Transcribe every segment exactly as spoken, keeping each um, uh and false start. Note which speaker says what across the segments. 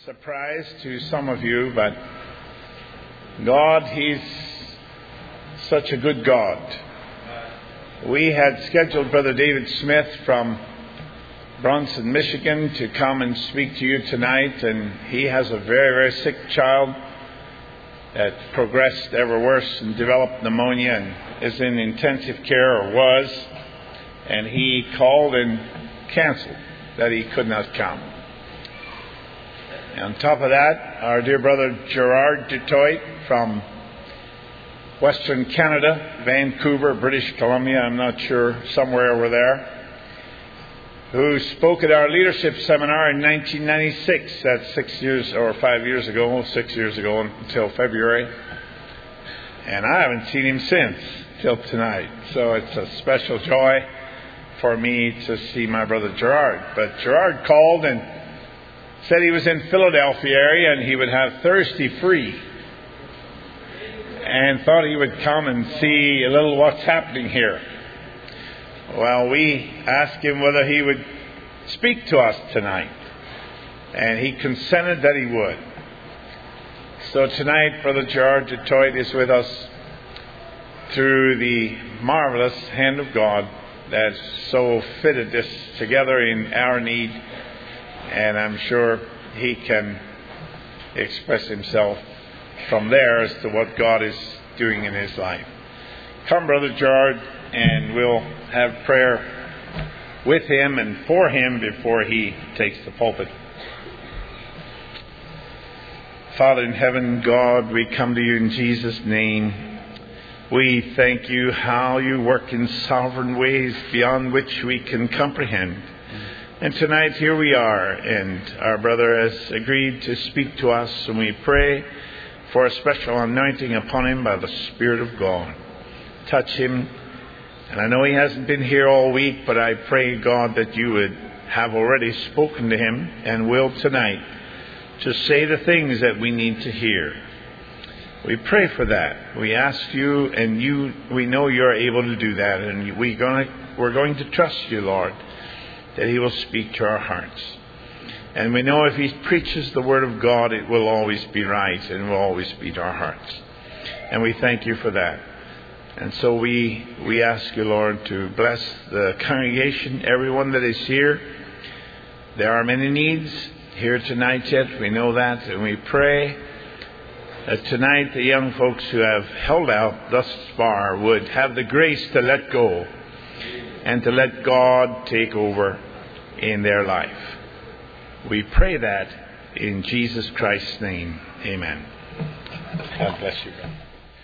Speaker 1: surprise to some of you, but God, He's such a good God. We had scheduled Brother David Smith from Bronson, Michigan to come and speak to you tonight, and he has a very, very sick child that progressed ever worse and developed pneumonia and is in intensive care, or was, and he called and canceled that he could not come. On top of that, our dear brother Gerard Dutoit from Western Canada, Vancouver, British Columbia, I'm not sure, somewhere over there, who spoke at our leadership seminar in nineteen ninety-six. That's six years or five years ago, six years ago until February. And I haven't seen him since, till tonight. So it's a special joy for me to see my brother Gerard. But Gerard called and said he was in Philadelphia area and he would have Thursday free, and thought he would come and see a little what's happening here. Well, we asked him whether he would speak to us tonight, and he consented that he would. So tonight, Brother Gerard Dutoit is with us through the marvelous hand of God that so fitted this together in our need. And I'm sure he can express himself from there as to what God is doing in his life. Come, Brother Gerard, and we'll have prayer with him and for him before he takes the pulpit. Father in heaven, God, we come to you in Jesus' name. We thank you how you work in sovereign ways beyond which we can comprehend. And tonight here we are, and our brother has agreed to speak to us, and we pray for a special anointing upon him by the Spirit of God. Touch him. And I know he hasn't been here all week, but I pray, God, that you would have already spoken to him and will tonight to say the things that we need to hear. We pray for that. We ask you, and you, we know you're able to do that, and we gonna, we're going to trust you, Lord, that he will speak to our hearts. And we know if he preaches the word of God, it will always be right and will always be to our hearts. And we thank you for that. And so we we ask you, Lord, to bless the congregation, everyone that is here. There are many needs here tonight yet. We know that. And we pray that tonight the young folks who have held out thus far would have the grace to let go and to let God take over in their life. We pray that in Jesus Christ's name. Amen. God bless you, brother.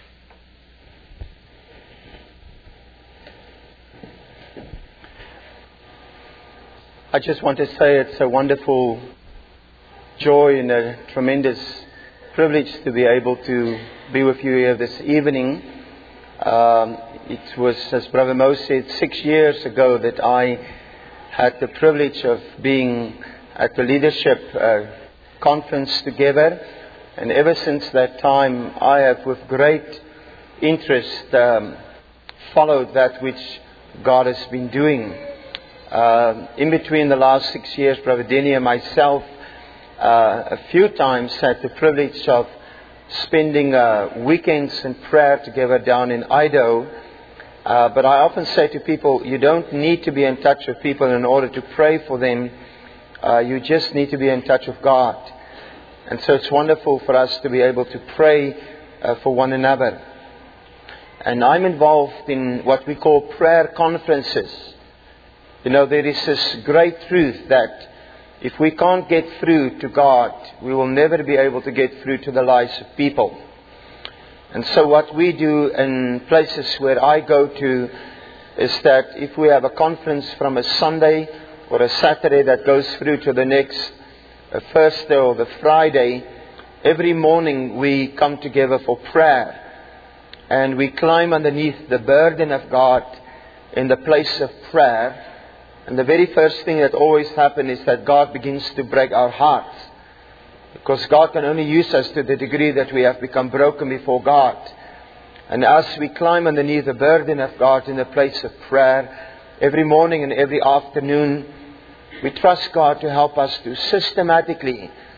Speaker 2: I just want to say it's a wonderful joy and a tremendous privilege to be able to be with you here this evening. Um, It was, as Brother Mo said, six years ago that I had the privilege of being at the leadership uh, conference together. And ever since that time, I have with great interest um, followed that which God has been doing. Uh, in between the last six years, Brother Denny and myself uh, a few times had the privilege of spending uh, weekends in prayer together down in Idaho. Uh, but I often say to people, you don't need to be in touch with people in order to pray for them. Uh, you just need to be in touch with God. And so it's wonderful for us to be able to pray uh, for one another. And I'm involved in what we call prayer conferences. You know, there is this great truth that if we can't get through to God, we will never be able to get through to the lives of people. And so what we do in places where I go to is that if we have a conference from a Sunday or a Saturday that goes through to the next a Thursday or the Friday, every morning we come together for prayer. And we climb underneath the burden of God in the place of prayer. And the very first thing that always happens is that God begins to break our hearts. Because God can only use us to the degree that we have become broken before God. And as we climb underneath the burden of God in the place of prayer, every morning and every afternoon, we trust God to help us to systematically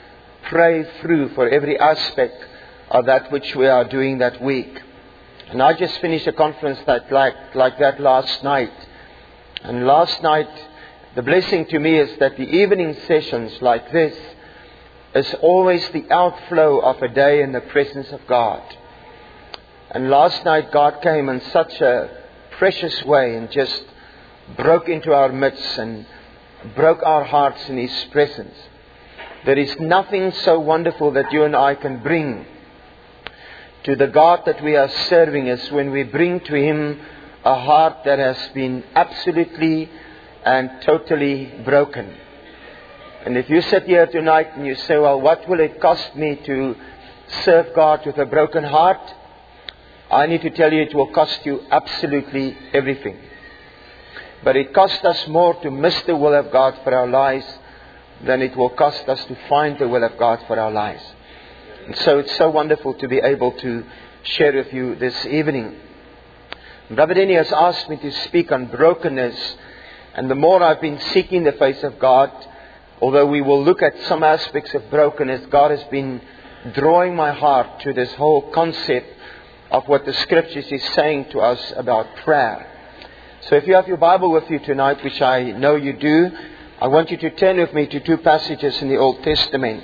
Speaker 2: pray through for every aspect of that which we are doing that week. And I just finished a conference that like, like that last night. And last night, the blessing to me is that the evening sessions like this is always the outflow of a day in the presence of God. And last night God came in such a precious way and just broke into our midst and broke our hearts in His presence. There is nothing so wonderful that you and I can bring to the God that we are serving as when we bring to Him a heart that has been absolutely and totally broken. And if you sit here tonight and you say, well, what will it cost me to serve God with a broken heart? I need to tell you it will cost you absolutely everything. But it costs us more to miss the will of God for our lives than it will cost us to find the will of God for our lives. And so it's so wonderful to be able to share with you this evening. Brother Denny has asked me to speak on brokenness. And the more I've been seeking the face of God, although we will look at some aspects of brokenness, God has been drawing my heart to this whole concept of what the Scriptures is saying to us about prayer. So if you have your Bible with you tonight, which I know you do, I want you to turn with me to two passages in the Old Testament.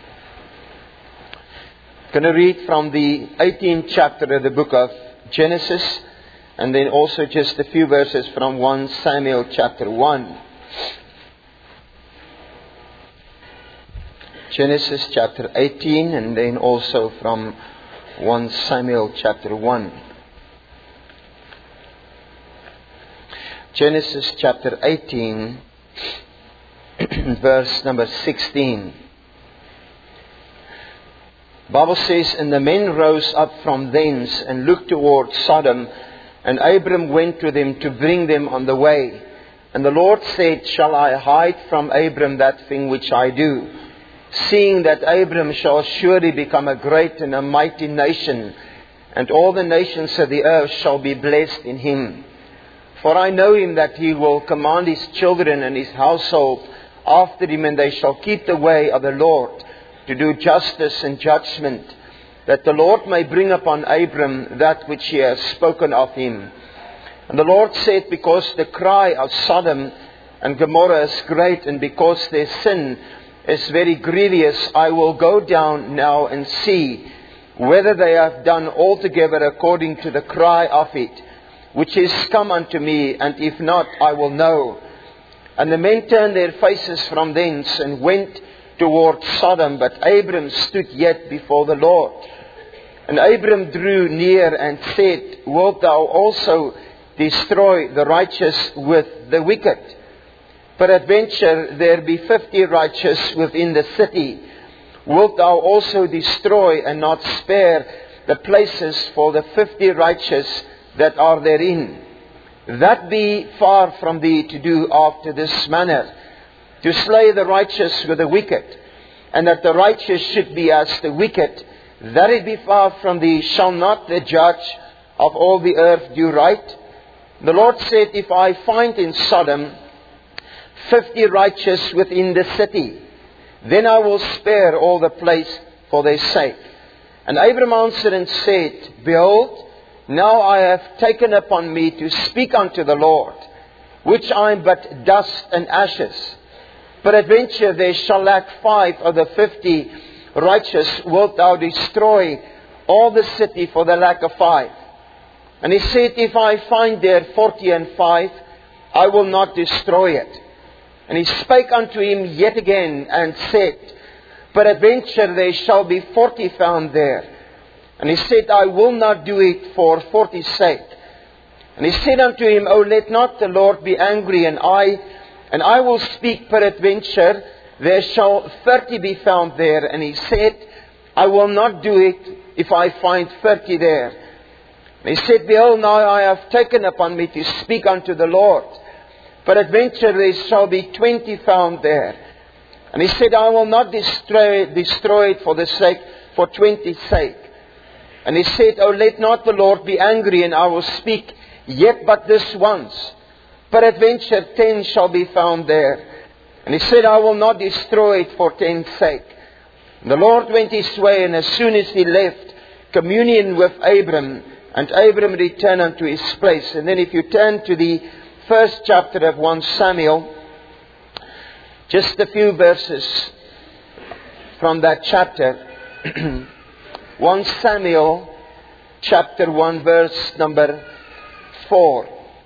Speaker 2: I'm going to read from the eighteenth chapter of the book of Genesis, and then also just a few verses from First Samuel chapter one. Genesis chapter eighteen, and then also from First Samuel chapter one. Genesis chapter eighteen, verse number sixteen. The Bible says, and the men rose up from thence and looked toward Sodom, and Abram went to them to bring them on the way. And the Lord said, shall I hide from Abram that thing which I do? Seeing that Abram shall surely become a great and a mighty nation, and all the nations of the earth shall be blessed in him. For I know him that he will command his children and his household after him, and they shall keep the way of the Lord, to do justice and judgment, that the Lord may bring upon Abram that which he has spoken of him. And the Lord said, because the cry of Sodom and Gomorrah is great, and because their sin is very grievous, I will go down now and see whether they have done altogether according to the cry of it, which is come unto me, and if not, I will know. And the men turned their faces from thence and went toward Sodom, but Abram stood yet before the Lord. And Abram drew near and said, wilt thou also destroy the righteous with the wicked? Peradventure there be fifty righteous within the city. Wilt thou also destroy and not spare the places for the fifty righteous that are therein? That be far from thee to do after this manner, to slay the righteous with the wicked, and that the righteous should be as the wicked. That it be far from thee. Shall not the judge of all the earth do right? The Lord said, if I find in Sodom fifty righteous within the city, then I will spare all the place for their sake. And Abram answered and said, behold, now I have taken upon me to speak unto the Lord, which I am but dust and ashes. Peradventure there shall lack five of the fifty righteous. Wilt thou destroy all the city for the lack of five? And he said, if I find there forty and five, I will not destroy it. And he spake unto him yet again and said, peradventure there shall be forty found there. And he said, I will not do it for forty's sake. And he said unto him, O let not the Lord be angry, and I And I will speak. Peradventure there shall thirty be found there. And he said, I will not do it if I find thirty there. And he said, behold, now I have taken upon me to speak unto the Lord. Peradventure there shall be twenty found there. And he said, I will not destroy, destroy it for the sake, for twenty's sake. And he said, O let not the Lord be angry, and I will speak yet but this once. Peradventure ten shall be found there. And he said, I will not destroy it for ten's sake. The Lord went his way, and as soon as he left communion with Abram, and Abram returned unto his place. And then if you turn to the first chapter of First Samuel, just a few verses from that chapter. First Samuel chapter one, verse number four.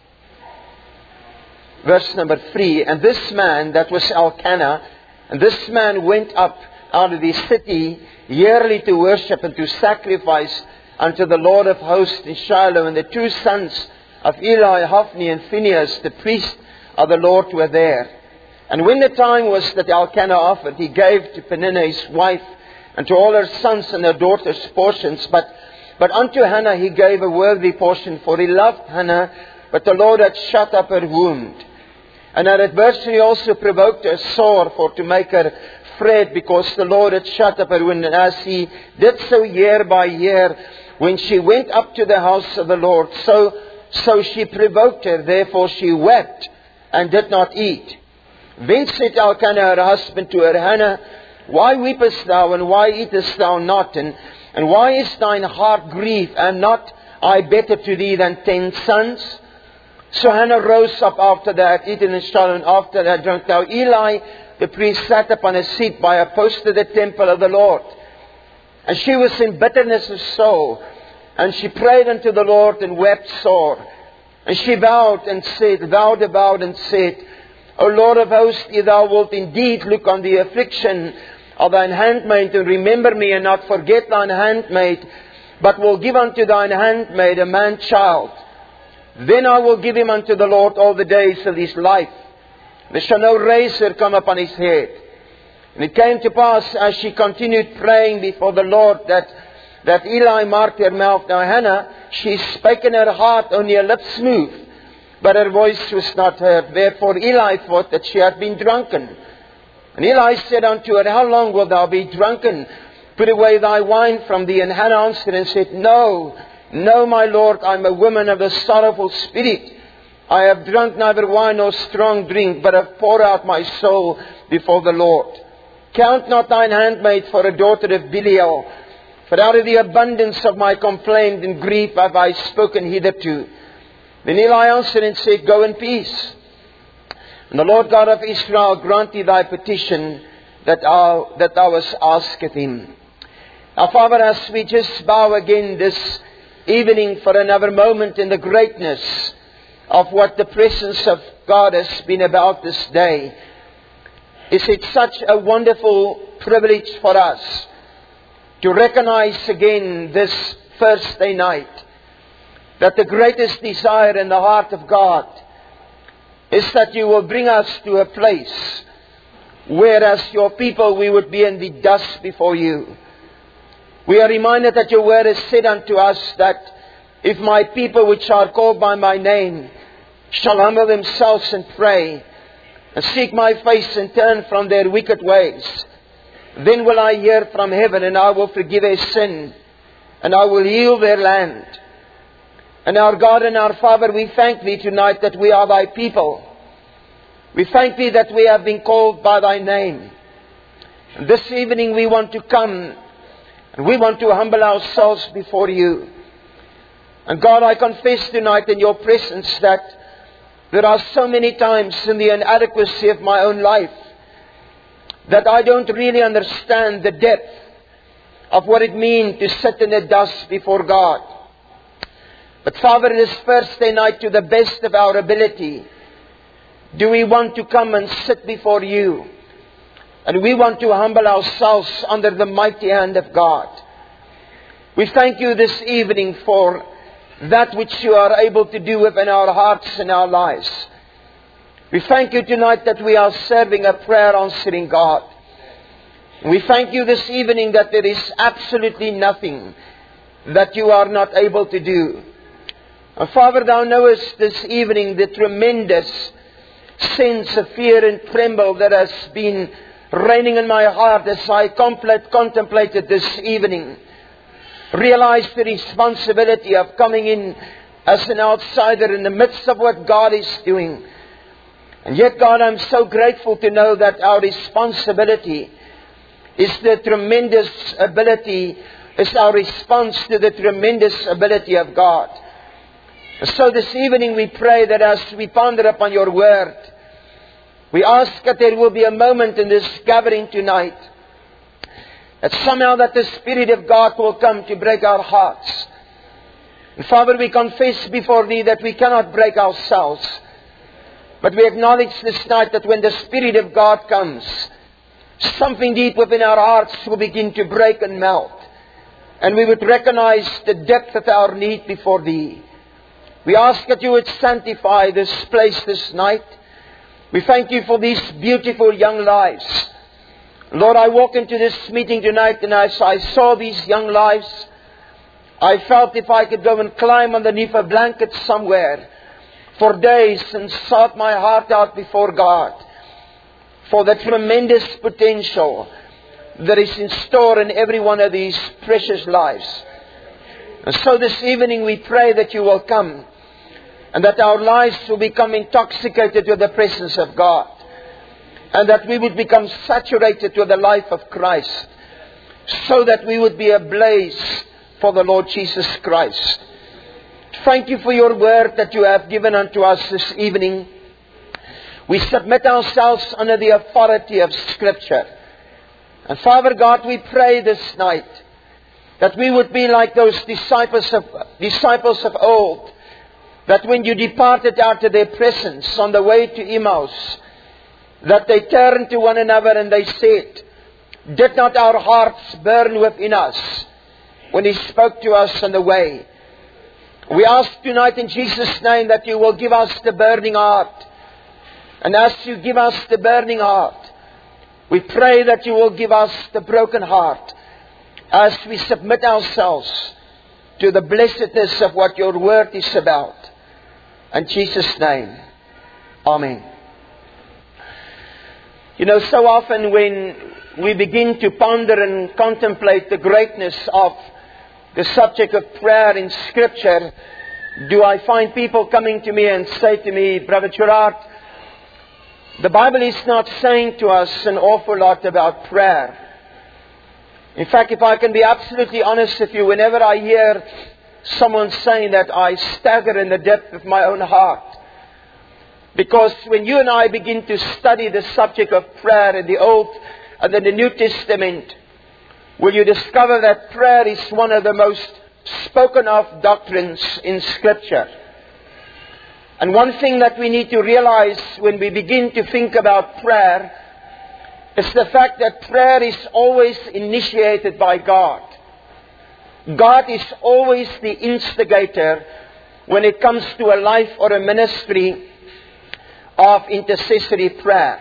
Speaker 2: Verse number three. And this man, that was Elkanah, and this man went up out of the city yearly to worship and to sacrifice unto the Lord of hosts in Shiloh. And the two sons of Eli, Hophni and Phinehas, the priest of the Lord, were there. And when the time was that Elkanah offered, he gave to Peninnah his wife, and to all her sons and her daughters portions. But, but unto Hannah he gave a worthy portion, for he loved Hannah, but the Lord had shut up her wound. And her adversary also provoked her sore, for to make her fret, because the Lord had shut up her wound. And as he did so year by year, when she went up to the house of the Lord, so, so she provoked her. Therefore she wept and did not eat. Then said Elkanah her husband to her, Hannah, why weepest thou, and why eatest thou not? And, and why is thine heart grieved? Am not I better to thee than ten sons? So Hannah rose up after that, eaten and shall, and after that drunk. Now Eli the priest sat upon a seat by a post of the temple of the Lord. And she was in bitterness of soul. And she prayed unto the Lord and wept sore. And she vowed and said, vowed about and said, O Lord of hosts, if thou wilt indeed look on the affliction of thine handmaid, and remember me, and not forget thine handmaid, but will give unto thine handmaid a man child, then I will give him unto the Lord all the days of his life. There shall no razor come upon his head. And it came to pass, as she continued praying before the Lord, that, that Eli marked her mouth. Now Hannah, she spake in her heart, only her lips moved, but her voice was not heard. Therefore Eli thought that she had been drunken. And Eli said unto her, how long wilt thou be drunken? Put away thy wine from thee. And Hannah answered and said, No, no, my Lord, I am a woman of a sorrowful spirit. I have drunk neither wine nor strong drink, but have poured out my soul before the Lord. Count not thine handmaid for a daughter of Belial, for out of the abundance of my complaint and grief have I spoken hitherto. Then Eli answered and said, Go in peace. And the Lord God of Israel grant thee thy petition that thou, that thou hast asked of him. Now, Father, as we just bow again this evening for another moment in the greatness of what the presence of God has been about this day, is it such a wonderful privilege for us to recognize again this Thursday night that the greatest desire in the heart of God is that you will bring us to a place where, as your people, we would be in the dust before you. We are reminded that your word has said unto us that if my people which are called by my name shall humble themselves and pray and seek my face and turn from their wicked ways, then will I hear from heaven, and I will forgive their sin, and I will heal their land. And our God and our Father, we thank thee tonight that we are thy people. We thank thee that we have been called by thy name. And this evening we want to come and we want to humble ourselves before you. And God, I confess tonight in your presence that there are so many times in the inadequacy of my own life that I don't really understand the depth of what it means to sit in the dust before God. But Father, this Thursday night, to the best of our ability, do we want to come and sit before you. And we want to humble ourselves under the mighty hand of God. We thank you this evening for that which you are able to do within our hearts and our lives. We thank you tonight that we are serving a prayer answering God. We thank you this evening that there is absolutely nothing that you are not able to do. And Father, thou knowest this evening the tremendous sense of fear and tremble that has been reigning in my heart as I contemplated this evening. Realize the responsibility of coming in as an outsider in the midst of what God is doing. And yet, God, I'm so grateful to know that our responsibility is the tremendous ability, is our response to the tremendous ability of God. So this evening we pray that as we ponder upon your word, we ask that there will be a moment in this gathering tonight, that somehow that the Spirit of God will come to break our hearts. And Father, we confess before Thee that we cannot break ourselves. But we acknowledge this night that when the Spirit of God comes, something deep within our hearts will begin to break and melt. And we would recognize the depth of our need before Thee. We ask that You would sanctify this place this night. We thank You for these beautiful young lives. Lord, I walk into this meeting tonight and as I saw these young lives, I felt if I could go and climb underneath a blanket somewhere for days and sob my heart out before God for the tremendous potential that is in store in every one of these precious lives. And so this evening we pray that You will come and that our lives will become intoxicated with the presence of God, and that we would become saturated with the life of Christ, so that we would be ablaze for the Lord Jesus Christ. Thank You for Your word that You have given unto us this evening. We submit ourselves under the authority of Scripture. And Father God, we pray this night that we would be like those disciples of, disciples of old, that when You departed out of their presence on the way to Emmaus, that they turned to one another and they said, "Did not our hearts burn within us when He spoke to us on the way?" We ask tonight in Jesus' name that You will give us the burning heart. And as You give us the burning heart, we pray that You will give us the broken heart as we submit ourselves to the blessedness of what Your word is about. In Jesus' name, Amen. You know, so often when we begin to ponder and contemplate the greatness of the subject of prayer in Scripture, do I find people coming to me and say to me, "Brother Gerard, the Bible is not saying to us an awful lot about prayer." In fact, if I can be absolutely honest with you, whenever I hear someone saying that, I stagger in the depth of my own heart. Because when you and I begin to study the subject of prayer in the Old and in the New Testament, will you discover that prayer is one of the most spoken of doctrines in Scripture. And one thing that we need to realize when we begin to think about prayer is the fact that prayer is always initiated by God. God is always the instigator when it comes to a life or a ministry of intercessory prayer.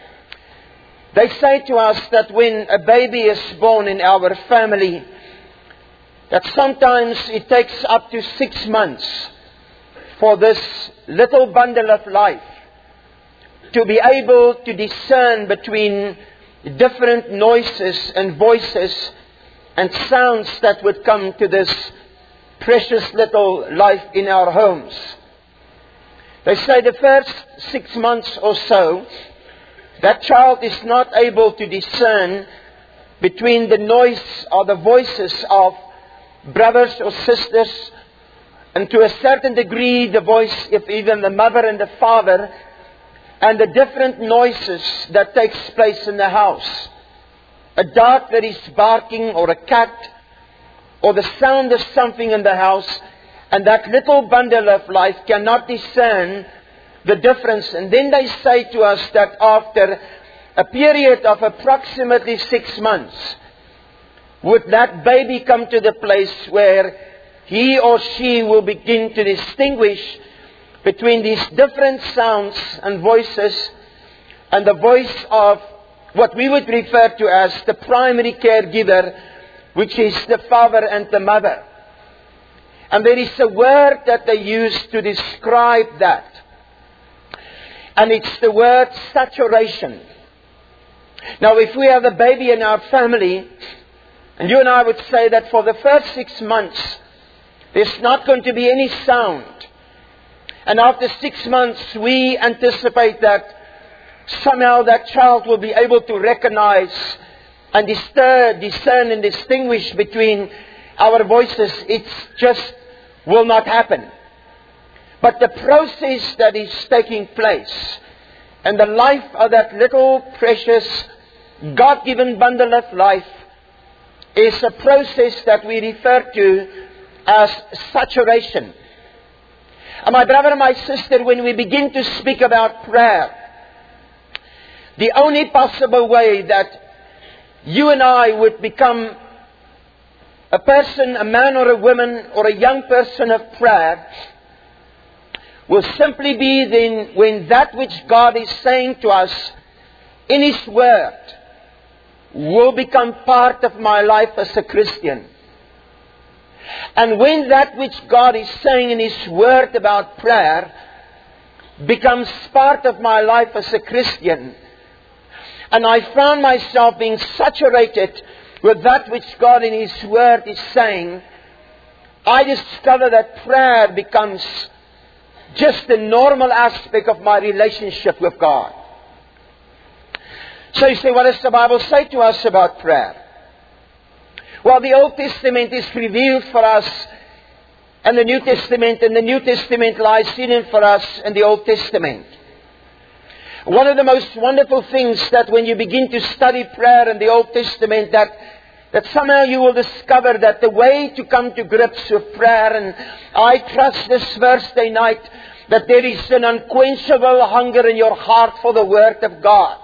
Speaker 2: They say to us that when a baby is born in our family, that sometimes it takes up to six months for this little bundle of life to be able to discern between different noises and voices and sounds that would come to this precious little life in our homes. They say the first six months or so, that child is not able to discern between the noise or the voices of brothers or sisters, and to a certain degree the voice of even the mother and the father, and the different noises that takes place in the house. A dog that is barking, or a cat, or the sound of something in the house, and that little bundle of life cannot discern the difference. And then they say to us that after a period of approximately six months, would that baby come to the place where he or she will begin to distinguish between these different sounds and voices, and the voice of what we would refer to as the primary caregiver, which is the father and the mother. And there is a word that they use to describe that. And it's the word saturation. Now, if we have a baby in our family, and you and I would say that for the first six months, there's not going to be any sound. And after six months, we anticipate that somehow that child will be able to recognize and discern, discern and distinguish between our voices. It just will not happen. But the process that is taking place and the life of that little precious God-given bundle of life is a process that we refer to as saturation. And my brother and my sister, when we begin to speak about prayer, the only possible way that you and I would become a person, a man or a woman or a young person of prayer will simply be then when that which God is saying to us in His Word will become part of my life as a Christian. And when that which God is saying in His Word about prayer becomes part of my life as a Christian, and I found myself being saturated with that which God in His Word is saying, I discover that prayer becomes just the normal aspect of my relationship with God. So you say, what does the Bible say to us about prayer? Well, the Old Testament is revealed for us and the New Testament, and the New Testament lies hidden for us in the Old Testament. One of the most wonderful things that when you begin to study prayer in the Old Testament, that, that somehow you will discover that the way to come to grips with prayer, and I trust this Thursday night that there is an unquenchable hunger in your heart for the Word of God.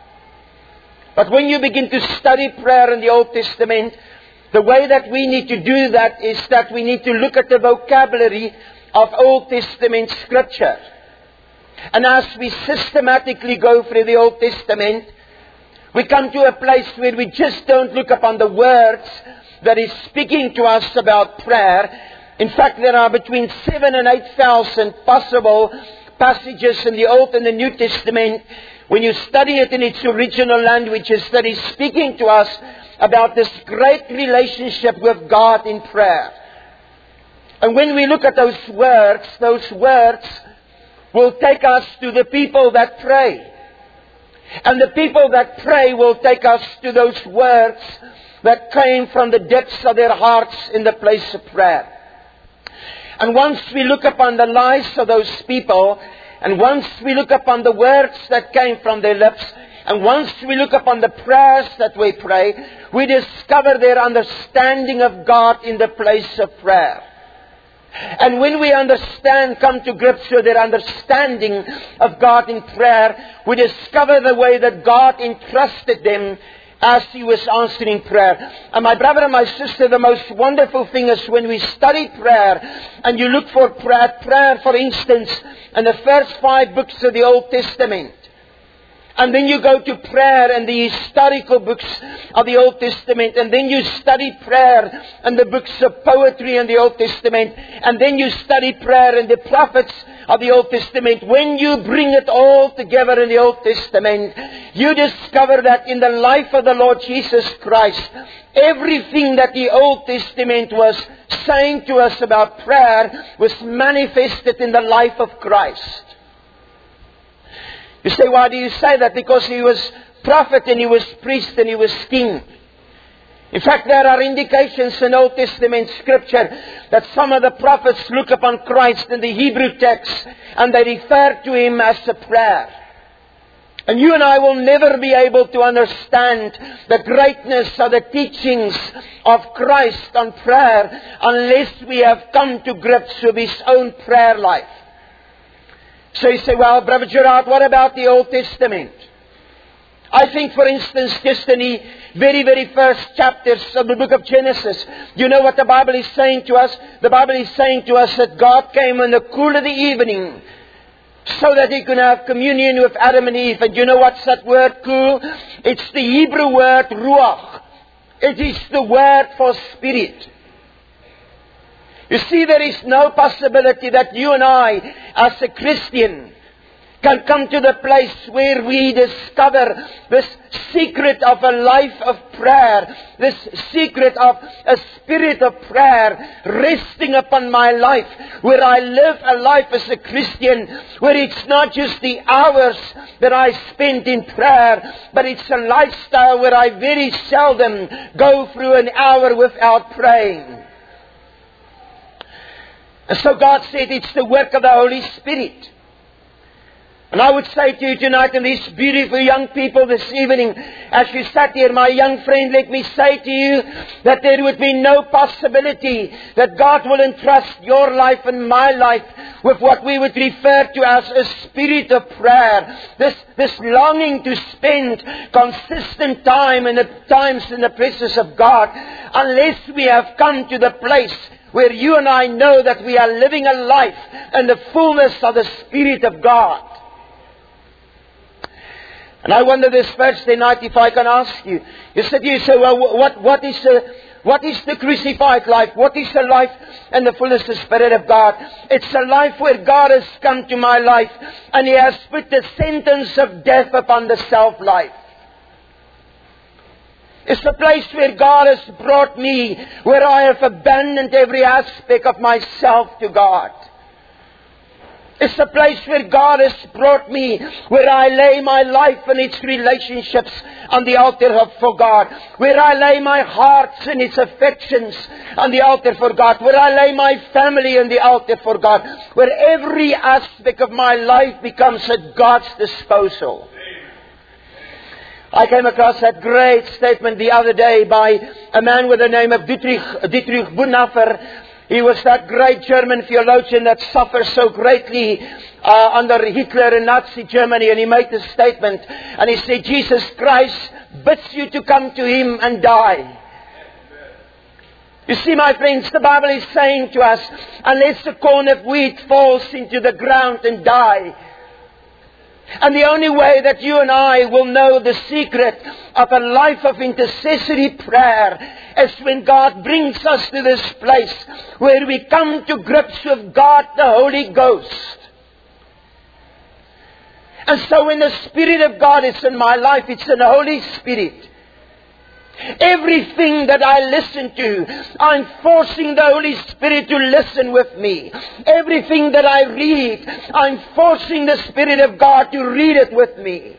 Speaker 2: But when you begin to study prayer in the Old Testament, the way that we need to do that is that we need to look at the vocabulary of Old Testament Scripture. And as we systematically go through the Old Testament, we come to a place where we just don't look upon the words that is speaking to us about prayer. In fact, there are between seven and eight thousand possible passages in the Old and the New Testament, when you study it in its original languages, that is speaking to us about this great relationship with God in prayer. And when we look at those words, those words will take us to the people that pray. And the people that pray will take us to those words that came from the depths of their hearts in the place of prayer. And once we look upon the lives of those people, and once we look upon the words that came from their lips, and once we look upon the prayers that we pray, we discover their understanding of God in the place of prayer. And when we understand, come to grips with their understanding of God in prayer, we discover the way that God entrusted them as He was answering prayer. And my brother and my sister, the most wonderful thing is when we study prayer, and you look for prayer, prayer for instance, in the first five books of the Old Testament, and then you go to prayer and the historical books of the Old Testament. And then you study prayer and the books of poetry in the Old Testament. And then you study prayer and the prophets of the Old Testament. When you bring it all together in the Old Testament, you discover that in the life of the Lord Jesus Christ, everything that the Old Testament was saying to us about prayer was manifested in the life of Christ. You say, why do you say that? Because He was prophet and He was priest and He was king. In fact, there are indications in Old Testament Scripture that some of the prophets look upon Christ in the Hebrew text and they refer to Him as a prayer. And you and I will never be able to understand the greatness of the teachings of Christ on prayer unless we have come to grips with His own prayer life. So you say, well, Brother Gerard, what about the Old Testament? I think, for instance, just in the very, very first chapters of the book of Genesis, you know what the Bible is saying to us? The Bible is saying to us that God came in the cool of the evening so that He could have communion with Adam and Eve. And you know what's that word, cool? It's the Hebrew word, ruach. It is the word for spirit. You see, there is no possibility that you and I, as a Christian, can come to the place where we discover this secret of a life of prayer, this secret of a spirit of prayer resting upon my life, where I live a life as a Christian, where it's not just the hours that I spend in prayer, but it's a lifestyle where I very seldom go through an hour without praying. And so God said it's the work of the Holy Spirit. And I would say to you tonight, and these beautiful young people this evening, as you sat here, my young friend, let me say to you that there would be no possibility that God will entrust your life and my life with what we would refer to as a spirit of prayer. This, this longing to spend consistent time and at times in the presence of God, unless we have come to the place where you and I know that we are living a life in the fullness of the Spirit of God. And I wonder this Thursday night if I can ask you. You said, you say, well, what, what is the, what is the crucified life? What is the life in the fullness of the Spirit of God? It's a life where God has come to my life and He has put the sentence of death upon the self-life. It's the place where God has brought me, where I have abandoned every aspect of myself to God. It's the place where God has brought me, where I lay my life and its relationships on the altar of, for God. Where I lay my hearts and its affections on the altar for God. Where I lay my family on the altar for God. Where every aspect of my life becomes at God's disposal. I came across that great statement the other day by a man with the name of Dietrich, Dietrich Bonhoeffer. He was that great German theologian that suffered so greatly uh, under Hitler and Nazi Germany. And he made this statement. And he said, Jesus Christ bids you to come to Him and die. You see, my friends, the Bible is saying to us, unless a corn of wheat falls into the ground and die. And the only way that you and I will know the secret of a life of intercessory prayer is when God brings us to this place where we come to grips with God, the Holy Ghost. And so when the Spirit of God is in my life, it's an Holy Spirit. Everything that I listen to, I'm forcing the Holy Spirit to listen with me. Everything that I read, I'm forcing the Spirit of God to read it with me.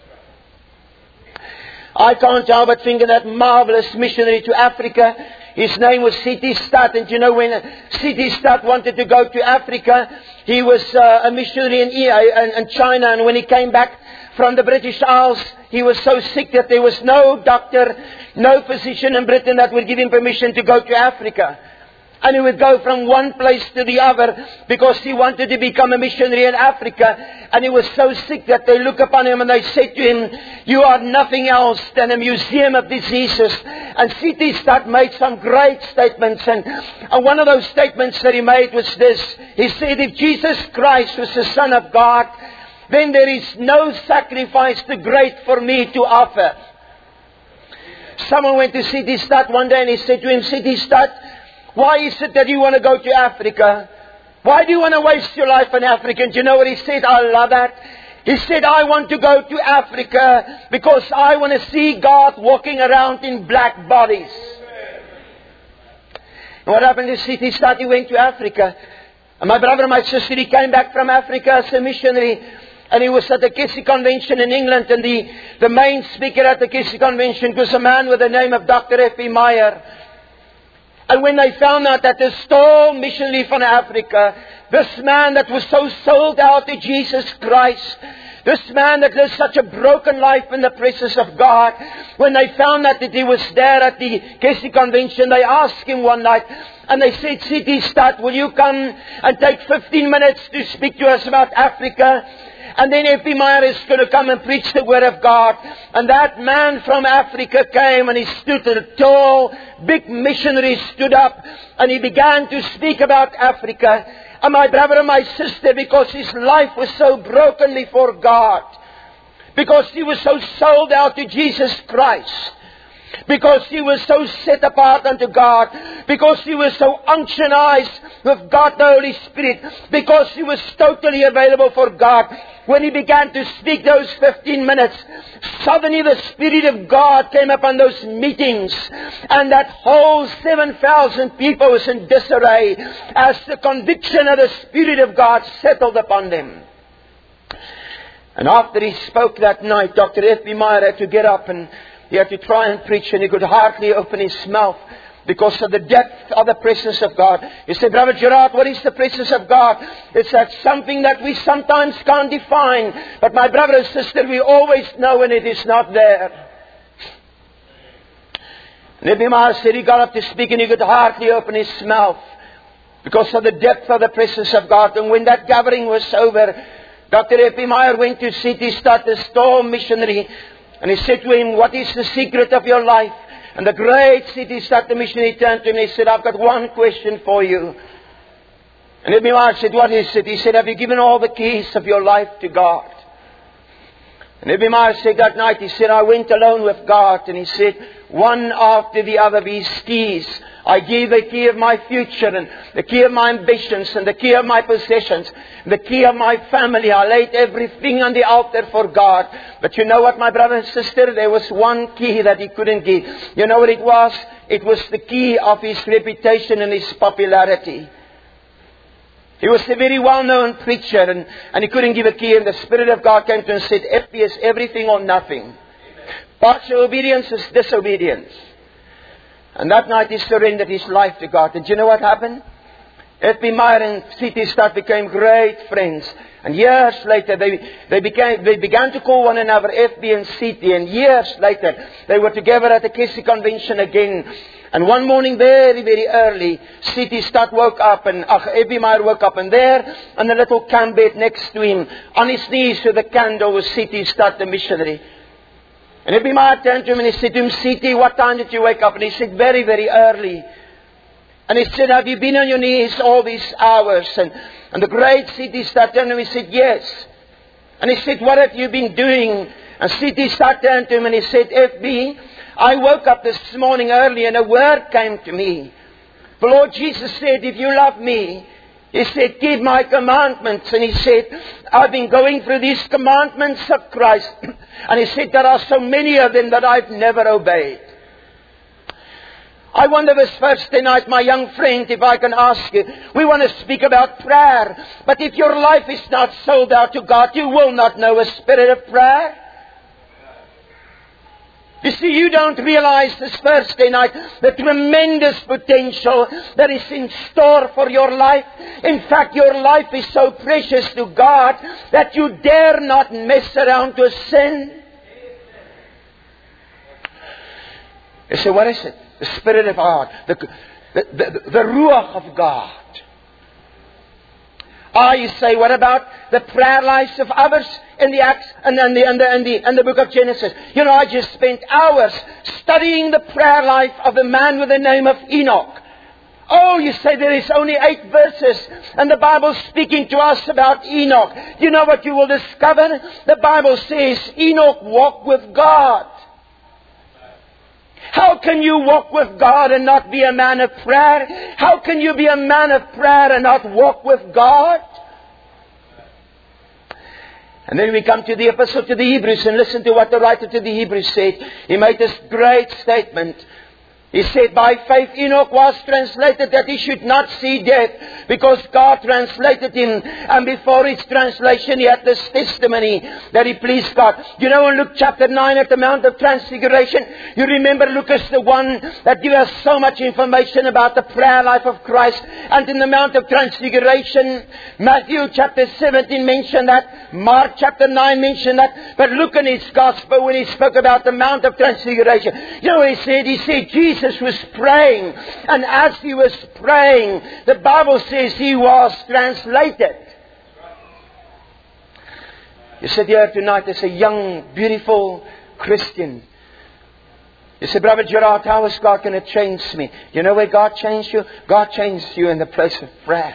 Speaker 2: I can't help but think of that marvelous missionary to Africa. His name was C T Studd. And you know, when C T Studd wanted to go to Africa, he was uh, a missionary in, in, in China. And when he came back from the British Isles, he was so sick that there was no doctor, no physician in Britain that would give him permission to go to Africa. And he would go from one place to the other because he wanted to become a missionary in Africa. And he was so sick that they looked upon him and they said to him, you are nothing else than a museum of diseases. And C T Studd made some great statements. And, and one of those statements that he made was this. He said, if Jesus Christ was the Son of God, then there is no sacrifice too great for me to offer. Someone went to C T Studd one day and he said to him, C T Studd, why is it that you want to go to Africa? Why do you want to waste your life in Africa? And do you know what he said? I love that. He said, I want to go to Africa because I want to see God walking around in black bodies. And what happened to C T Studd? He went to Africa. And my brother and my sister, he came back from Africa as a missionary. And he was at the Kessie Convention in England. And the, the main speaker at the Kessie Convention was a man with the name of Doctor F B Meyer. And when they found out that this tall missionary from Africa, this man that was so sold out to Jesus Christ, this man that lived such a broken life in the presence of God, when they found out that he was there at the Kessie Convention, they asked him one night, and they said, C T Studd, will you come and take fifteen minutes to speak to us about Africa? And then F B Meyer is going to come and preach the Word of God. And that man from Africa came and he stood, a tall, big missionary stood up and he began to speak about Africa. And my brother and my sister, because his life was so broken before God, because he was so sold out to Jesus Christ, Because he was so set apart unto God. Because he was so unctionized with God the Holy Spirit. Because he was totally available for God. When he began to speak those fifteen minutes, suddenly the Spirit of God came upon those meetings. And that whole seven thousand people was in disarray as the conviction of the Spirit of God settled upon them. And after he spoke that night, Doctor F B Meyer had to get up and he had to try and preach, and he could hardly open his mouth because of the depth of the presence of God. He said, Brother Gerard, what is the presence of God? It's that something that we sometimes can't define. But my brother and sister, we always know when it is not there. And F B Meyer said he got up to speak and he could hardly open his mouth because of the depth of the presence of God. And when that gathering was over, Doctor F B Meyer went to Citystad, the Storm missionary, and he said to him, what is the secret of your life? And the great Citystad, the missionary, turned to him and he said, I've got one question for you. And F B Meyer said, what is it? He said, have you given all the keys of your life to God? And F B Meyer said that night, he said, I went alone with God. And he said, one after the other of these keys, I gave the key of my future and the key of my ambitions and the key of my possessions, the key of my family. I laid everything on the altar for God. But you know what, my brother and sister? There was one key that he couldn't give. You know what it was? It was the key of his reputation and his popularity. He was a very well-known preacher and, and he couldn't give a key. And the Spirit of God came to him and said, F B is everything or nothing. Partial obedience is disobedience. And that night he surrendered his life to God. And do you know what happened? F B Meyer and Citystad became great friends. And years later they, they, became, they began to call one another F B and C T. And years later they were together at the Kessie Convention again. And one morning very, very early, Citystad woke up and uh, F B Meyer woke up. And there on the little camp bed next to him, on his knees with a candle, was Citystad the missionary. And F B Meyer turned to him and he said to him, C T, what time did you wake up? And he said, very, very early. And he said, have you been on your knees all these hours? And, and the great Citystad turned to him and he said, yes. And he said, what have you been doing? And Citystad turned to him and he said, F B, I woke up this morning early and a word came to me. The Lord Jesus said, if you love me, He said, keep my commandments. And he said, I've been going through these commandments of Christ. And he said, there are so many of them that I've never obeyed. I wonder this Thursday night, my young friend, if I can ask you. We want to speak about prayer. But if your life is not sold out to God, you will not know a spirit of prayer. You see, you don't realize this Thursday night the tremendous potential that is in store for your life. In fact, your life is so precious to God that you dare not mess around with sin. You say, what is it? The Spirit of God. The, the, the, the Ruach of God. Ah, you say, what about the prayer lives of others in the Acts and in the, in the, in the, in the book of Genesis? You know, I just spent hours studying the prayer life of a man with the name of Enoch. Oh, you say there is only eight verses and the Bible's speaking to us about Enoch. You know what you will discover? The Bible says Enoch walked with God. How can you walk with God and not be a man of prayer? How can you be a man of prayer and not walk with God? And then we come to the epistle to the Hebrews and listen to what the writer to the Hebrews said. He made this great statement. He said, by faith Enoch was translated that he should not see death, because God translated him. And before his translation he had this testimony that he pleased God. You know, in Luke chapter nine at the Mount of Transfiguration, you remember Luke is the one that gives us so much information about the prayer life of Christ. And in the Mount of Transfiguration, Matthew chapter seventeen mentioned that. Mark chapter nine mentioned that. But Luke in his Gospel, when he spoke about the Mount of Transfiguration, you know what he said? He said, Jesus Jesus was praying, and as he was praying, the Bible says he was translated. You sit here tonight as a young, beautiful Christian. You say, Brother Gerard, how is God going to change me? You know where God changed you? God changed you in the place of prayer.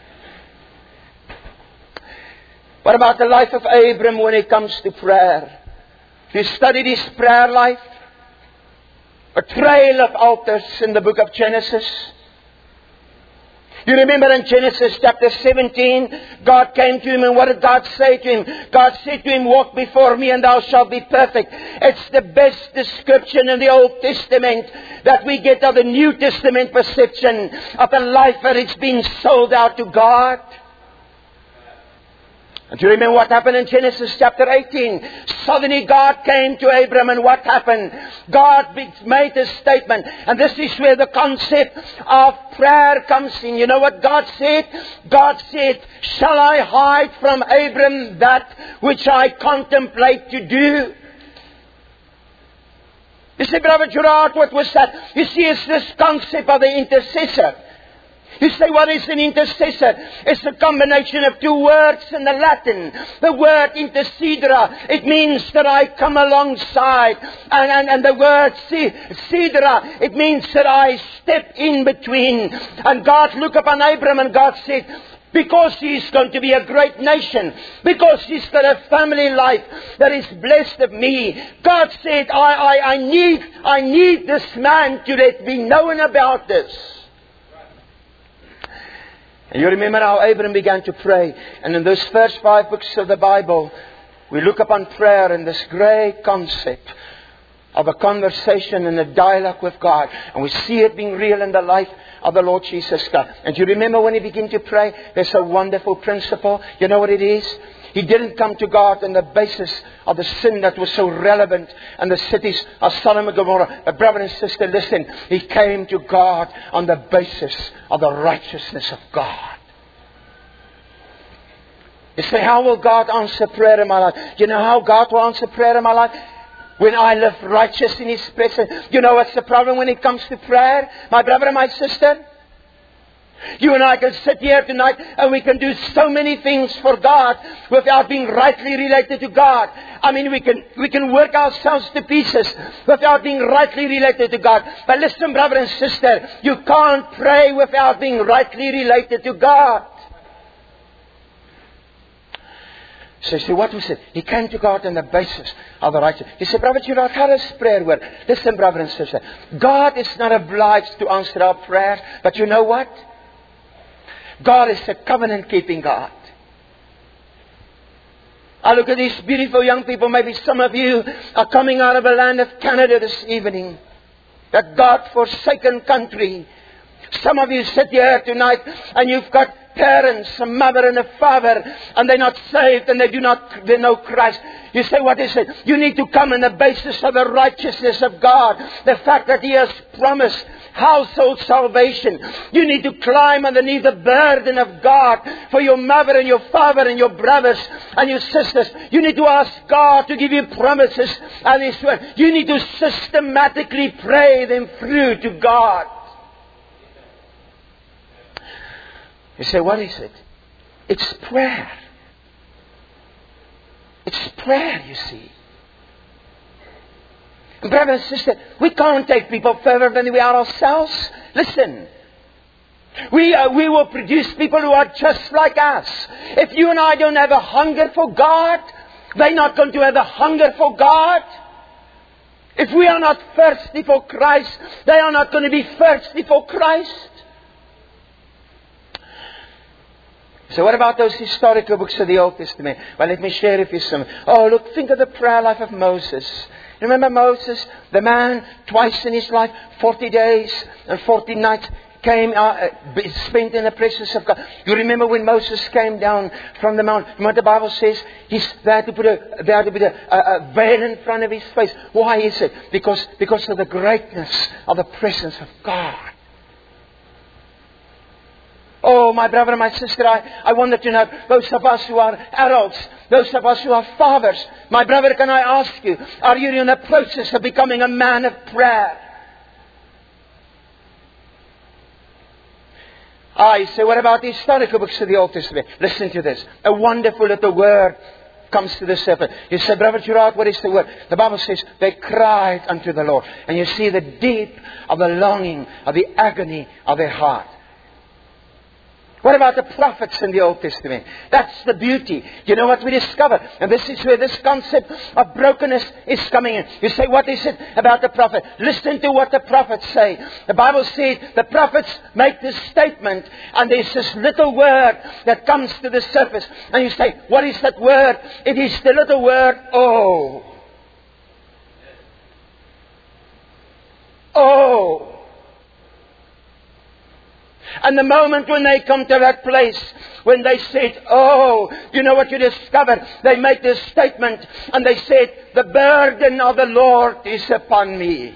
Speaker 2: What about the life of Abram when it comes to prayer? If you study his prayer life, a trail of altars in the book of Genesis. You remember in Genesis chapter seventeen, God came to him, and what did God say to him? God said to him, walk before me and thou shalt be perfect. It's the best description in the Old Testament that we get of the New Testament perception of a life where it's been sold out to God. And do you remember what happened in Genesis chapter eighteen? Suddenly God came to Abram, and what happened? God made a statement. And this is where the concept of prayer comes in. You know what God said? God said, shall I hide from Abram that which I contemplate to do? You see, Brother Gerard, what was that? You see, it's this concept of the intercessor. You say, what is an intercessor? It's a combination of two words in the Latin. The word intercedera, it means that I come alongside. And, and, and the word cedera, it means that I step in between. And God looked upon Abram, and God said, because he's going to be a great nation, because he's got a family life that is blessed of me, God said, I, I, I need, I need this man to let me know about this. And you remember how Abraham began to pray. And in those first five books of the Bible, we look upon prayer in this great concept of a conversation and a dialogue with God. And we see it being real in the life of the Lord Jesus Christ. And you remember when he began to pray, there's a wonderful principle. You know what it is? He didn't come to God on the basis of the sin that was so relevant in the cities of Sodom and Gomorrah. But brother and sister, listen. He came to God on the basis of the righteousness of God. You say, how will God answer prayer in my life? You know how God will answer prayer in my life? When I live righteous in His presence. You know what's the problem when it comes to prayer? My brother and my sister? You and I can sit here tonight and we can do so many things for God without being rightly related to God. I mean, we can we can work ourselves to pieces without being rightly related to God. But listen, brother and sister, you can't pray without being rightly related to God. So you say, what was it? He came to God on the basis of the righteous. You say, Brother Gerard, how does prayer work? Listen, brother and sister, God is not obliged to answer our prayers, but you know what? God is a covenant-keeping God. I look at these beautiful young people. Maybe some of you are coming out of the land of Canada this evening. That God-forsaken country. Some of you sit here tonight and you've got parents, a mother and a father, and they're not saved and they do not they know Christ. You say, what is it? You need to come on the basis of the righteousness of God. The fact that He has promised household salvation. You need to climb underneath the burden of God for your mother and your father and your brothers and your sisters. You need to ask God to give you promises and His word. You need to systematically pray them through to God. You say, what is it? It's prayer. It's prayer, you see. And brother and sister, we can't take people further than we are ourselves. Listen. We, uh, we will produce people who are just like us. If you and I don't have a hunger for God, they're not going to have a hunger for God. If we are not thirsty for Christ, they are not going to be thirsty for Christ. So what about those historical books of the Old Testament? Well, let me share with you some. Oh, look, think of the prayer life of Moses. Remember Moses, the man, twice in his life, forty days and forty nights, came uh, spent in the presence of God. You remember when Moses came down from the mount? You know what the Bible says? He's there to put a there to put a, a, a veil in front of his face. Why is it? Because because of the greatness of the presence of God. Oh, my brother and my sister, I, I wanted to know, those of us who are adults, those of us who are fathers, my brother, can I ask you, are you in the process of becoming a man of prayer? Ah, you say, what about the historical books of the Old Testament? Listen to this. A wonderful little word comes to the surface. You say, Brother Gerard, what is the word? The Bible says, they cried unto the Lord. And you see the deep of the longing, of the agony of their heart. What about the prophets in the Old Testament? That's the beauty. You know what we discover? And this is where this concept of brokenness is coming in. You say, what is it about the prophet? Listen to what the prophets say. The Bible said the prophets make this statement, and there's this little word that comes to the surface. And you say, what is that word? It is the little word, oh. Oh. And the moment when they come to that place, when they said, oh, you know what you discovered? They make this statement and they said, the burden of the Lord is upon me.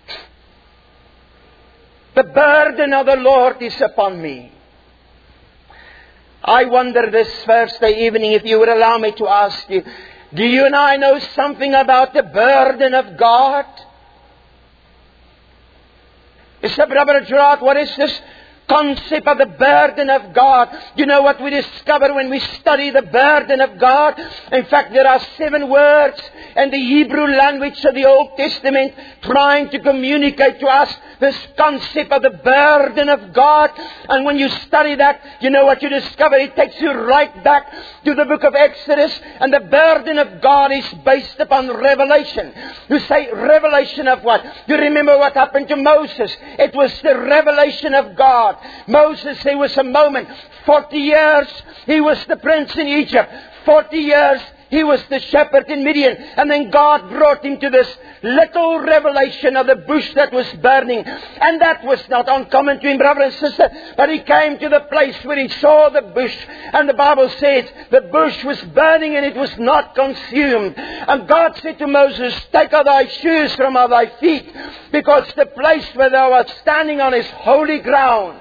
Speaker 2: The burden of the Lord is upon me. I wonder this Thursday evening, if you would allow me to ask you, do you and I know something about the burden of God? You say, Brother Gerard, what is this concept of the burden of God? You know what we discover when we study the burden of God? In fact, there are seven words in the Hebrew language of the Old Testament trying to communicate to us this concept of the burden of God. And when you study that, you know what you discover? It takes you right back to the book of Exodus. And the burden of God is based upon revelation. You say, revelation of what? You remember what happened to Moses. It was the revelation of God. Moses, there was a moment, forty years, he was the prince in Egypt. forty years, he was the shepherd in Midian. And then God brought him to this little revelation of the bush that was burning. And that was not uncommon to him, brother and sister. But he came to the place where he saw the bush. And the Bible says the bush was burning and it was not consumed. And God said to Moses, take out thy shoes from out thy feet, because the place where thou art standing on is holy ground.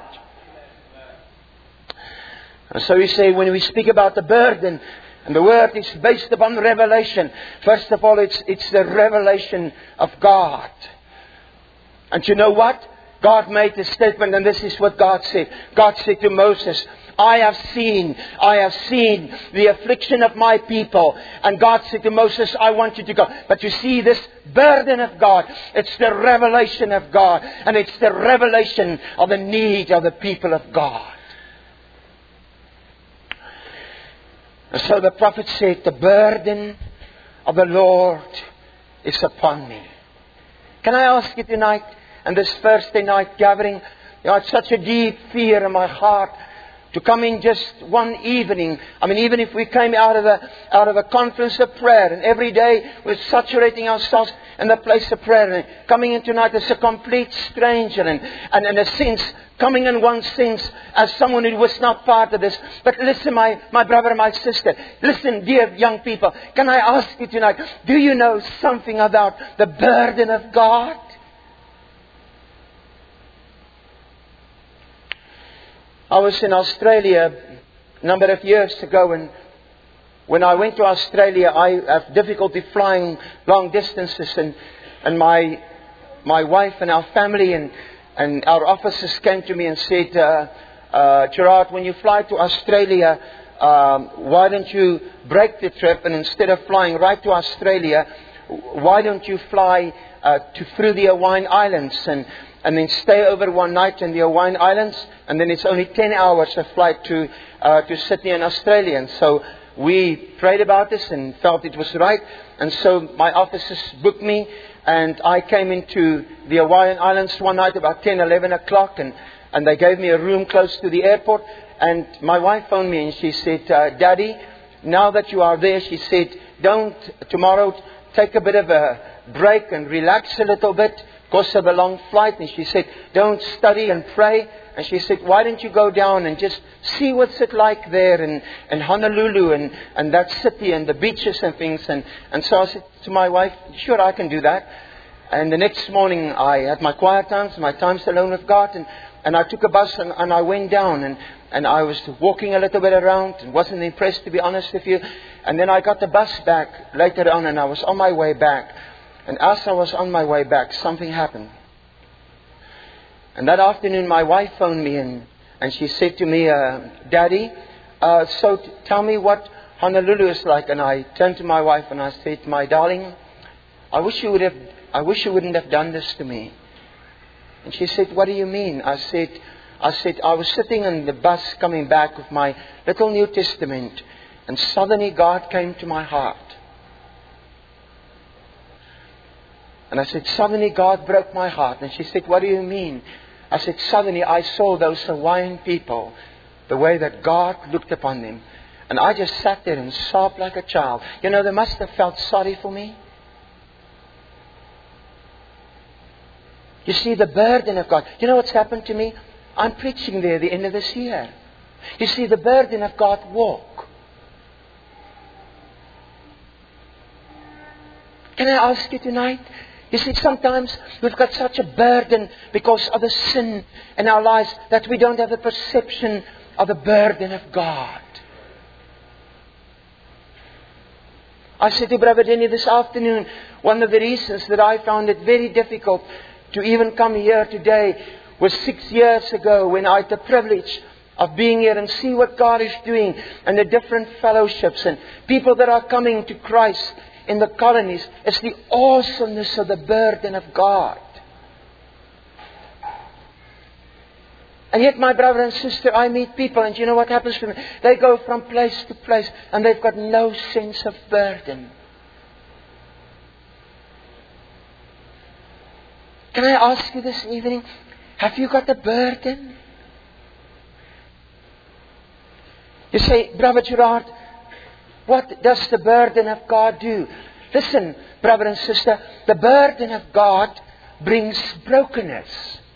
Speaker 2: And so we say, when we speak about the burden, and the word is based upon revelation. First of all, it's it's the revelation of God. And you know what? God made this statement, and this is what God said. God said to Moses, I have seen, I have seen the affliction of my people. And God said to Moses, I want you to go. But you see, this burden of God, it's the revelation of God. And it's the revelation of the need of the people of God. And so the prophet said, the burden of the Lord is upon me. Can I ask you tonight, and this Thursday night gathering, you know, it's such a deep fear in my heart to come in just one evening. I mean, even if we came out of a, out of a conference of prayer, and every day we're saturating ourselves in the place of prayer, and coming in tonight as a complete stranger, and, and in a sense, coming in one sense as someone who was not part of this. But listen, my, my brother, my sister, listen, dear young people, can I ask you tonight, do you know something about the burden of God? I was in Australia a number of years ago, and when I went to Australia, I have difficulty flying long distances, and, and my my wife and our family and, and our officers came to me and said, uh, uh, Gerard, when you fly to Australia, um, why don't you break the trip, and instead of flying right to Australia, why don't you fly uh, to through the Hawaiian Islands and and then stay over one night in the Hawaiian Islands, and then it's only ten hours of flight to uh, to Sydney in Australia. And so we prayed about this and felt it was right. And so my officers booked me, and I came into the Hawaiian Islands one night about ten, eleven o'clock, and, and they gave me a room close to the airport. And my wife phoned me and she said, uh, Daddy, now that you are there, she said, don't tomorrow take a bit of a break and relax a little bit because of a long flight. And she said, don't study and pray. And she said, why don't you go down and just see what's it like there in, in Honolulu and, and that city and the beaches and things. And, and so I said to my wife, sure, I can do that. And the next morning I had my quiet times, my times alone with God. And, and I took a bus and, and I went down. And, and I was walking a little bit around and wasn't impressed, to be honest with you. And then I got the bus back later on and I was on my way back. And as I was on my way back, something happened. And that afternoon, my wife phoned me and, and she said to me, uh, Daddy, uh, so t- tell me what Honolulu is like. And I turned to my wife and I said, my darling, I wish you would have, I wish you wouldn't have done this to me. And she said, what do you mean? I said, I said, I was sitting in the bus coming back with my little New Testament, and suddenly God came to my heart. And I said, suddenly God broke my heart. And she said, what do you mean? I said, suddenly I saw those Hawaiian people, the way that God looked upon them. And I just sat there and sobbed like a child. You know, they must have felt sorry for me. You see, the burden of God. You know what's happened to me? I'm preaching there at the end of this year. You see, the burden of God walk. Can I ask you tonight? You see, sometimes we've got such a burden because of the sin in our lives that we don't have a perception of the burden of God. I said to Brother Denny this afternoon, one of the reasons that I found it very difficult to even come here today was six years ago when I had the privilege of being here and see what God is doing and the different fellowships and people that are coming to Christ in the colonies. It's the awesomeness of the burden of God. And yet, my brother and sister, I meet people, and you know what happens to them? They go from place to place, and they've got no sense of burden. Can I ask you this evening, have you got a burden? You say, Brother Gerard, what does the burden of God do? Listen, brother and sister, the burden of God brings brokenness.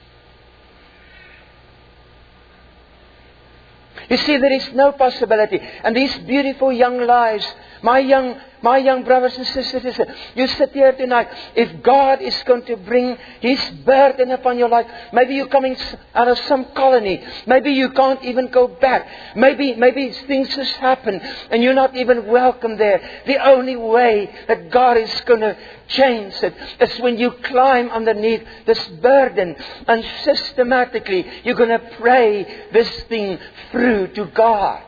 Speaker 2: You see, there is no possibility. And these beautiful young lives, my young my young brothers and sisters, listen, you sit here tonight. If God is going to bring His burden upon your life, maybe you're coming out of some colony. Maybe you can't even go back. Maybe, maybe things just happen and you're not even welcome there. The only way that God is going to change it is when you climb underneath this burden and systematically you're going to pray this thing through to God.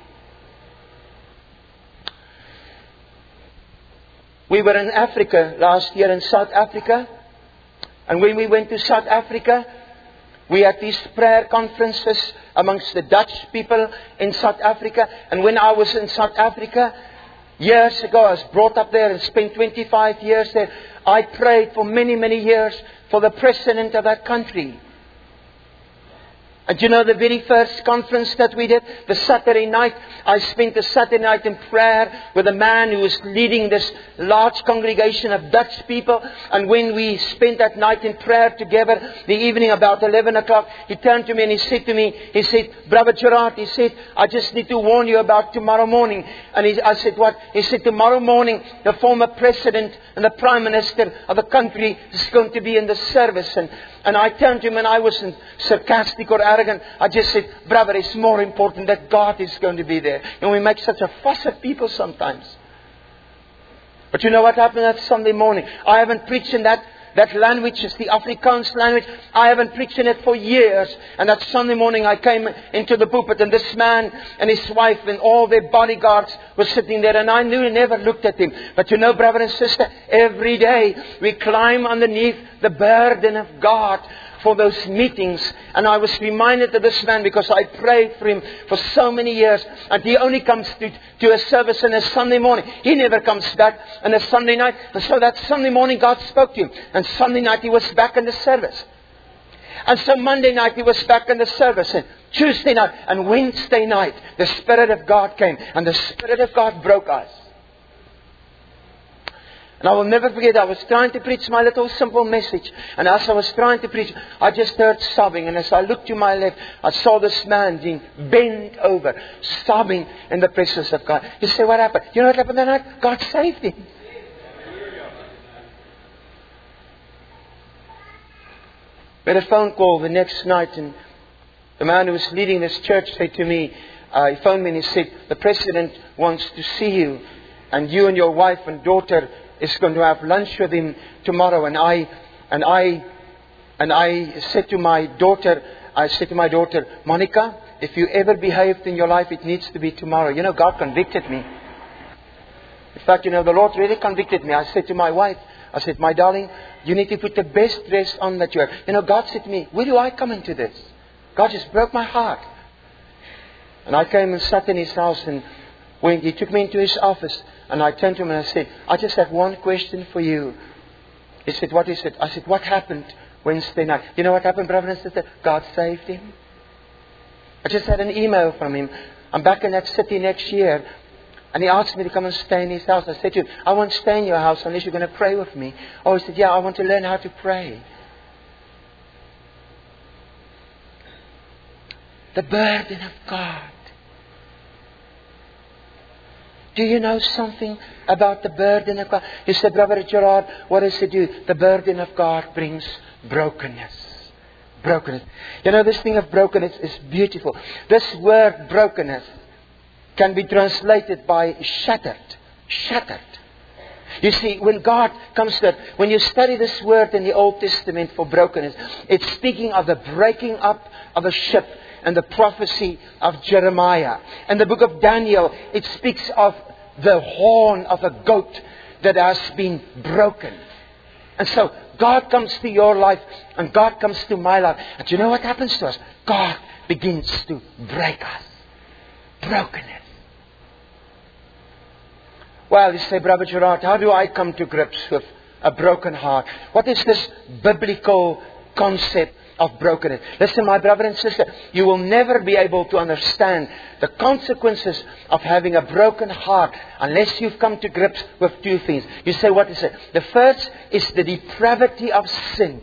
Speaker 2: We were in Africa last year, in South Africa. And when we went to South Africa, we had these prayer conferences amongst the Dutch people in South Africa. And when I was in South Africa, years ago, I was brought up there and spent twenty-five years there. I prayed for many, many years for the president of that country. And you know the very first conference that we did, the Saturday night, I spent the Saturday night in prayer with a man who was leading this large congregation of Dutch people. And when we spent that night in prayer together, the evening about eleven o'clock, he turned to me and he said to me, he said, Brother Gerard, he said, I just need to warn you about tomorrow morning. And he, I said, what? He said, tomorrow morning, the former president and the prime minister of the country is going to be in the service. And And I turned to him and I wasn't sarcastic or arrogant. I just said, brother, it's more important that God is going to be there. And we make such a fuss at people sometimes. But you know what happened that Sunday morning? I haven't preached in that, that language. It's the Afrikaans language. I haven't preached in it for years. And that Sunday morning I came into the pulpit and this man and his wife and all their bodyguards were sitting there. And I knew, never looked at him. But you know, brother and sister, every day we climb underneath the burden of God for those meetings. And I was reminded of this man because I prayed for him for so many years. And he only comes to, to a service on a Sunday morning. He never comes back on a Sunday night. And so that Sunday morning God spoke to him. And Sunday night he was back in the service. And so Monday night he was back in the service. And Tuesday night and Wednesday night the Spirit of God came. And the Spirit of God broke us. And I will never forget, I was trying to preach my little simple message. And as I was trying to preach, I just heard sobbing. And as I looked to my left, I saw this man being bent over, sobbing in the presence of God. You say, what happened? You know what happened that night? God saved him. We had a phone call the next night. And the man who was leading this church said to me, uh, he phoned me and he said, the president wants to see you. And you and your wife and daughter is going to have lunch with him tomorrow. And I, and I, and I said to my daughter, I said to my daughter, Monica, if you ever behaved in your life, it needs to be tomorrow. You know, God convicted me. In fact, you know, the Lord really convicted me. I said to my wife, I said, my darling, you need to put the best dress on that you have. You know, God said to me, where do I come into this? God just broke my heart. And I came and sat in his house, and when he took me into his office, and I turned to him and I said, I just have one question for you. He said, what is it? I said, what happened Wednesday night? You know what happened, brother and sister? God saved him. I just had an email from him. I'm back in that city next year. And he asked me to come and stay in his house. I said to him, I won't stay in your house unless you're going to pray with me. Oh, he said, yeah, I want to learn how to pray. The burden of God. Do you know something about the burden of God? You said, Brother Gerard, what does it do? The burden of God brings brokenness. Brokenness. You know, this thing of brokenness is beautiful. This word brokenness can be translated by shattered. Shattered. You see, when God comes to it, when you study this word in the Old Testament for brokenness, it's speaking of the breaking up of a ship and the prophecy of Jeremiah. And the book of Daniel, it speaks of the horn of a goat that has been broken. And so God comes to your life and God comes to my life. And do you know what happens to us? God begins to break us. Brokenness. Well, you say, Brother Gerard, how do I come to grips with a broken heart? What is this biblical concept of brokenness? Listen, my brother and sister, you will never be able to understand the consequences of having a broken heart unless you've come to grips with two things. You say, what is it? The first is the depravity of sin.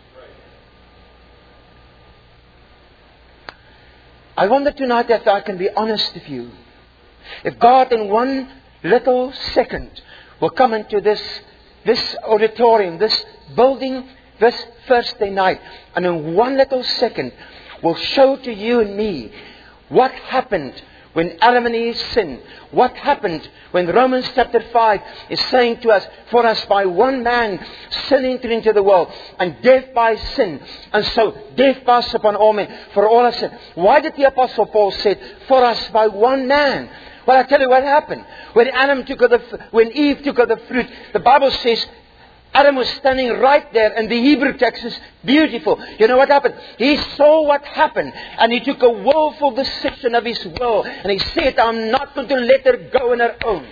Speaker 2: I wonder tonight if I can be honest with you. If God in one little second will come into this, this auditorium, this building, this Thursday night, and in one little second will show to you and me what happened when Adam and Eve sinned. What happened when Romans chapter five is saying to us, for us by one man sin entered into the world, and death by sin, and so death passed upon all men, for all have sinned. Why did the Apostle Paul say, for us by one man? Well, I tell you what happened. When Adam took of the, when Eve took of the fruit, the Bible says Adam was standing right there, and the Hebrew text is beautiful. You know what happened? He saw what happened, and he took a willful decision of his will, and he said, I'm not going to let her go on her own.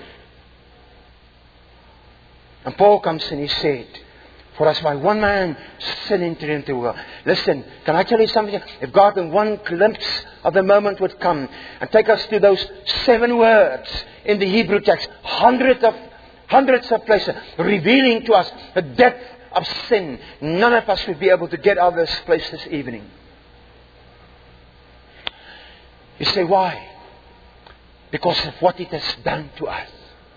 Speaker 2: And Paul comes and he said, for as by one man sin entered into the world. Listen, can I tell you something? If God in one glimpse of the moment would come and take us to those seven words in the Hebrew text, hundreds of Hundreds of places revealing to us the depth of sin, none of us would be able to get out of this place this evening. You say, why? Because of what it has done to us.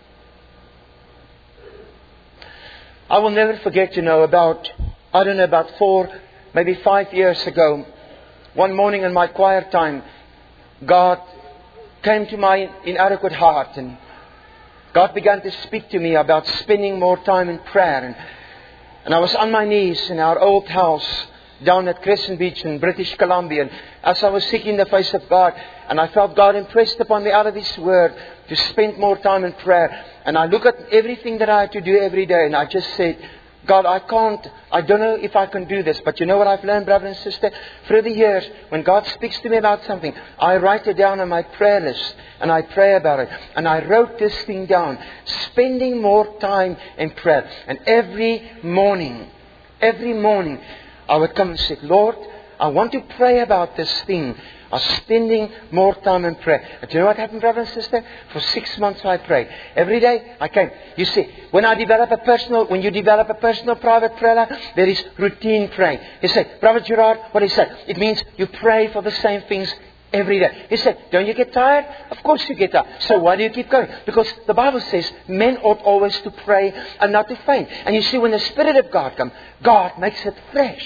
Speaker 2: I will never forget, you know, about, I don't know, about four, maybe five years ago, one morning in my quiet time, God came to my inadequate heart, and God began to speak to me about spending more time in prayer. And, and I was on my knees in our old house down at Crescent Beach in British Columbia. And as I was seeking the face of God, and I felt God impressed upon me out of His Word to spend more time in prayer. And I look at everything that I had to do every day, and I just said, God, I can't, I don't know if I can do this. But you know what I've learned, brother and sister? Through the years, when God speaks to me about something, I write it down on my prayer list. And I pray about it. And I wrote this thing down. Spending more time in prayer. And every morning, every morning, I would come and say, Lord, I want to pray about this thing of spending more time in prayer. And do you know what happened, brother and sister? For six months I prayed. Every day I came. You see, when I develop a personal, when you develop a personal private prayer life, there is routine praying. You say, Brother Gerard, what he said? It means you pray for the same things every day. He said, don't you get tired? Of course you get tired. So why do you keep going? Because the Bible says men ought always to pray and not to faint. And you see, when the Spirit of God comes, God makes it fresh.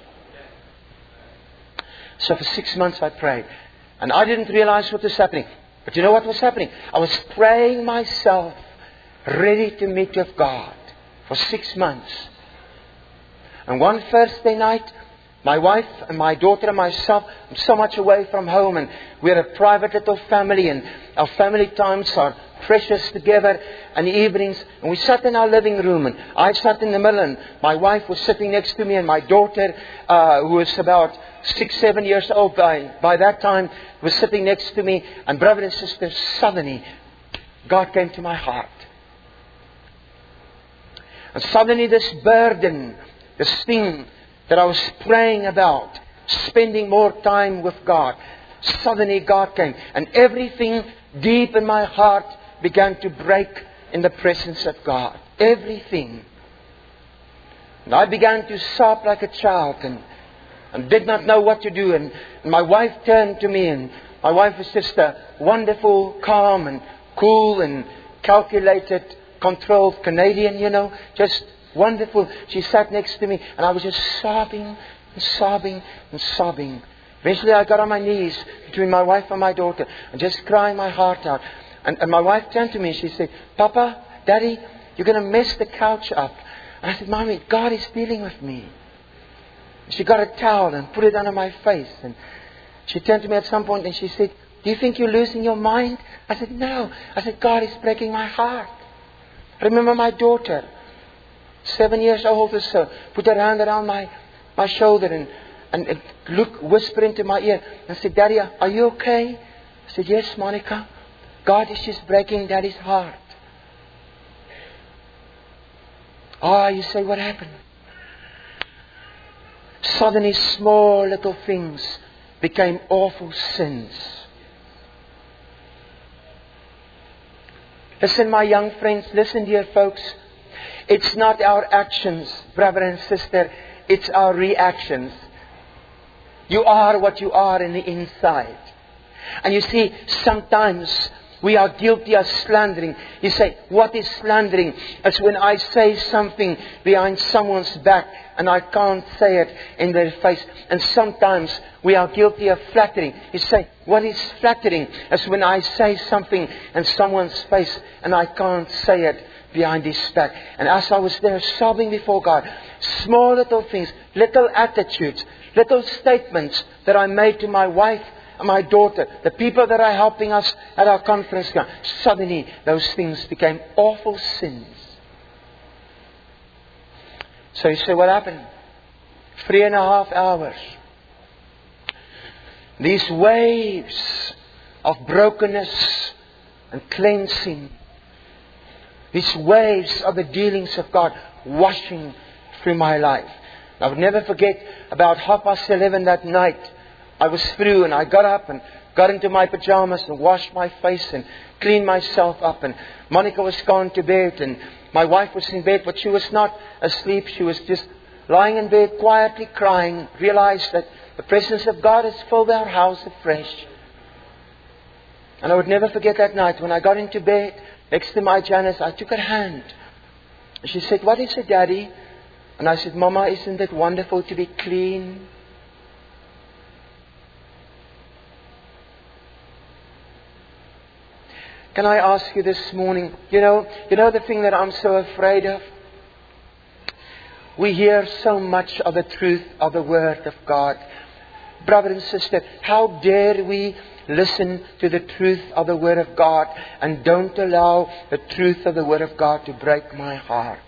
Speaker 2: So for six months I prayed. And I didn't realize what was happening. But you know what was happening? I was praying myself ready to meet with God for six months. And one Thursday night, My wife and my daughter and myself, I'm so much away from home, and we're a private little family, and our family times are precious together, and evenings, and we sat in our living room, and I sat in the middle, and my wife was sitting next to me, and my daughter, uh, who was about six, seven years old by, by that time, was sitting next to me, and brother and sister, suddenly, God came to my heart. And suddenly this burden, this thing that I was praying about, spending more time with God, suddenly God came. And everything deep in my heart began to break in the presence of God. Everything. And I began to sob like a child and, and did not know what to do. And, and my wife turned to me, and my wife was just a wonderful, calm and cool and calculated, controlled Canadian, you know, just wonderful. She sat next to me, and I was just sobbing and sobbing and sobbing. Eventually I got on my knees between my wife and my daughter and just crying my heart out. And, and my wife turned to me and she said, Papa, Daddy, you're going to mess the couch up. And I said, Mommy, God is dealing with me. She got a towel and put it under my face. And she turned to me at some point and she said, do you think you're losing your mind? I said, no. I said, God is breaking my heart. I remember my daughter, seven years old or so, put her hand around my, my shoulder and, and, and look, whisper into my ear and said, Daddy, are you okay? I said, yes, Monica. God is just breaking Daddy's heart. Ah, you say, what happened? Suddenly small little things became awful sins. Listen, my young friends, listen, dear folks. It's not our actions, brother and sister. It's our reactions. You are what you are in the inside. And you see, sometimes we are guilty of slandering. You say, what is slandering? It's when I say something behind someone's back and I can't say it in their face. And sometimes we are guilty of flattering. You say, what is flattering? It's when I say something in someone's face and I can't say it behind his back. And as I was there sobbing before God, small little things, little attitudes, little statements that I made to my wife and my daughter, the people that are helping us at our conference camp, suddenly those things became awful sins. So you say, what happened? Three and a half hours. These waves of brokenness and cleansing. These waves of the dealings of God washing through my life. I would never forget, about half past eleven that night, I was through and I got up and got into my pajamas and washed my face and cleaned myself up. And Monica was gone to bed and my wife was in bed, but she was not asleep. She was just lying in bed, quietly crying, realized that the presence of God has filled our house afresh. And I would never forget that night when I got into bed next to my Janice, I took her hand. And she said, what is it, Daddy? And I said, Mama, isn't it wonderful to be clean? Can I ask you this morning, you know, you know the thing that I'm so afraid of? We hear so much of the truth of the Word of God. Brother and sister, how dare we listen to the truth of the Word of God and don't allow the truth of the Word of God to break my heart?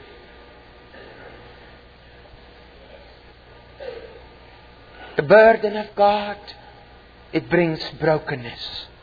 Speaker 2: The burden of God, it brings brokenness.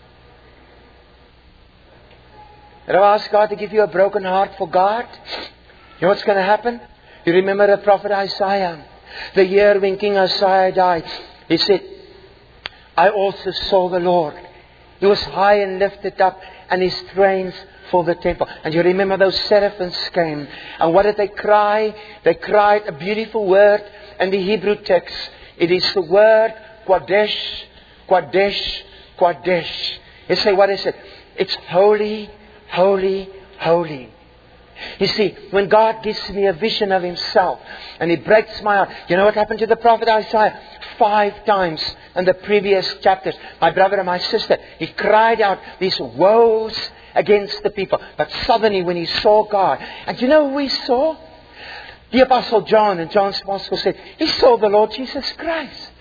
Speaker 2: And I ask God to give you a broken heart for God. You know what's going to happen? You remember the prophet Isaiah. The year when King Isaiah died. He said, I also saw the Lord. He was high and lifted up, and His trains filled the temple. And you remember those seraphims came. And what did they cry? They cried a beautiful word in the Hebrew text. It is the word Qadesh, Qadesh, Qadesh. You say, what is it? It's holy, holy, holy. You see, when God gives me a vision of Himself and He breaks my heart. You know what happened to the prophet Isaiah? Five times in the previous chapters, my brother and my sister, he cried out these woes against the people. But suddenly when he saw God, and you know who he saw? The Apostle John in John's Gospel said, he saw the Lord Jesus Christ.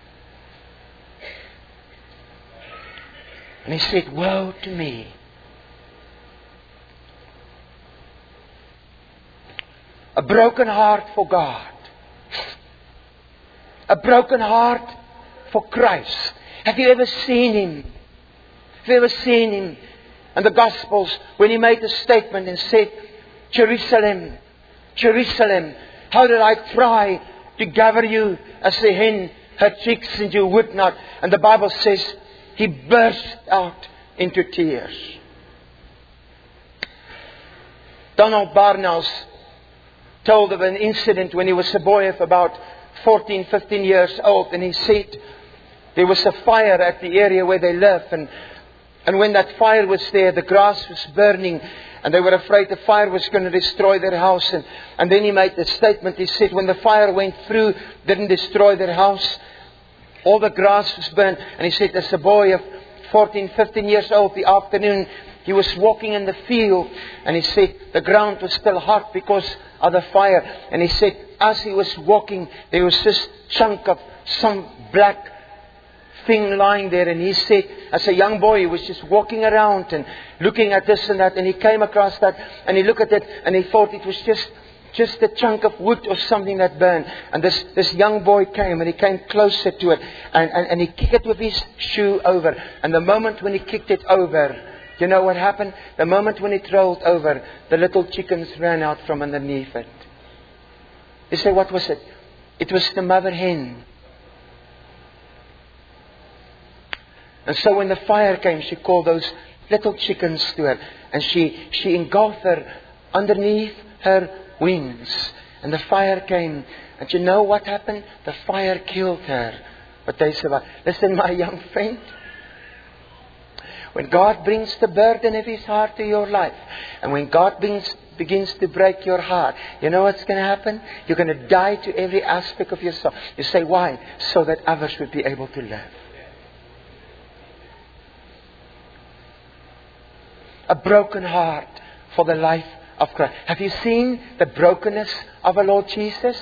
Speaker 2: And he said, woe to me. A broken heart for God. A broken heart for Christ. Have you ever seen Him? Have you ever seen Him in the Gospels when He made a statement and said, Jerusalem, Jerusalem, how did I try to gather you as the hen her chicks and you would not. And the Bible says He burst out into tears. Donald Barnhouse told of an incident when he was a boy of about fourteen, fifteen years old. And he said there was a fire at the area where they live. And, and when that fire was there, the grass was burning. And they were afraid the fire was going to destroy their house. And, and then he made the statement. He said when the fire went through, didn't destroy their house. All the grass was burned. And he said as a boy of fourteen, fifteen years old, the afternoon, he was walking in the field. And he said the ground was still hot because of the fire. And he said as he was walking, there was this chunk of some black thing lying there. And he said as a young boy, he was just walking around and looking at this and that. And he came across that and he looked at it and he thought it was just just a chunk of wood or something that burned. And this, this young boy came and he came closer to it. And, and, and he kicked it with his shoe over. And the moment when he kicked it over, you know what happened? The moment when it rolled over, the little chickens ran out from underneath it. You say, what was it? It was the mother hen. And so when the fire came, she called those little chickens to her. And she, she engulfed her underneath her wings. And the fire came. And you know what happened? The fire killed her. But they survived. Listen, my young friend. When God brings the burden of His heart to your life, and when God brings, begins to break your heart, you know what's going to happen? You're going to die to every aspect of yourself. You say, why? So that others would be able to live. A broken heart for the life of Christ. Have you seen the brokenness of our Lord Jesus?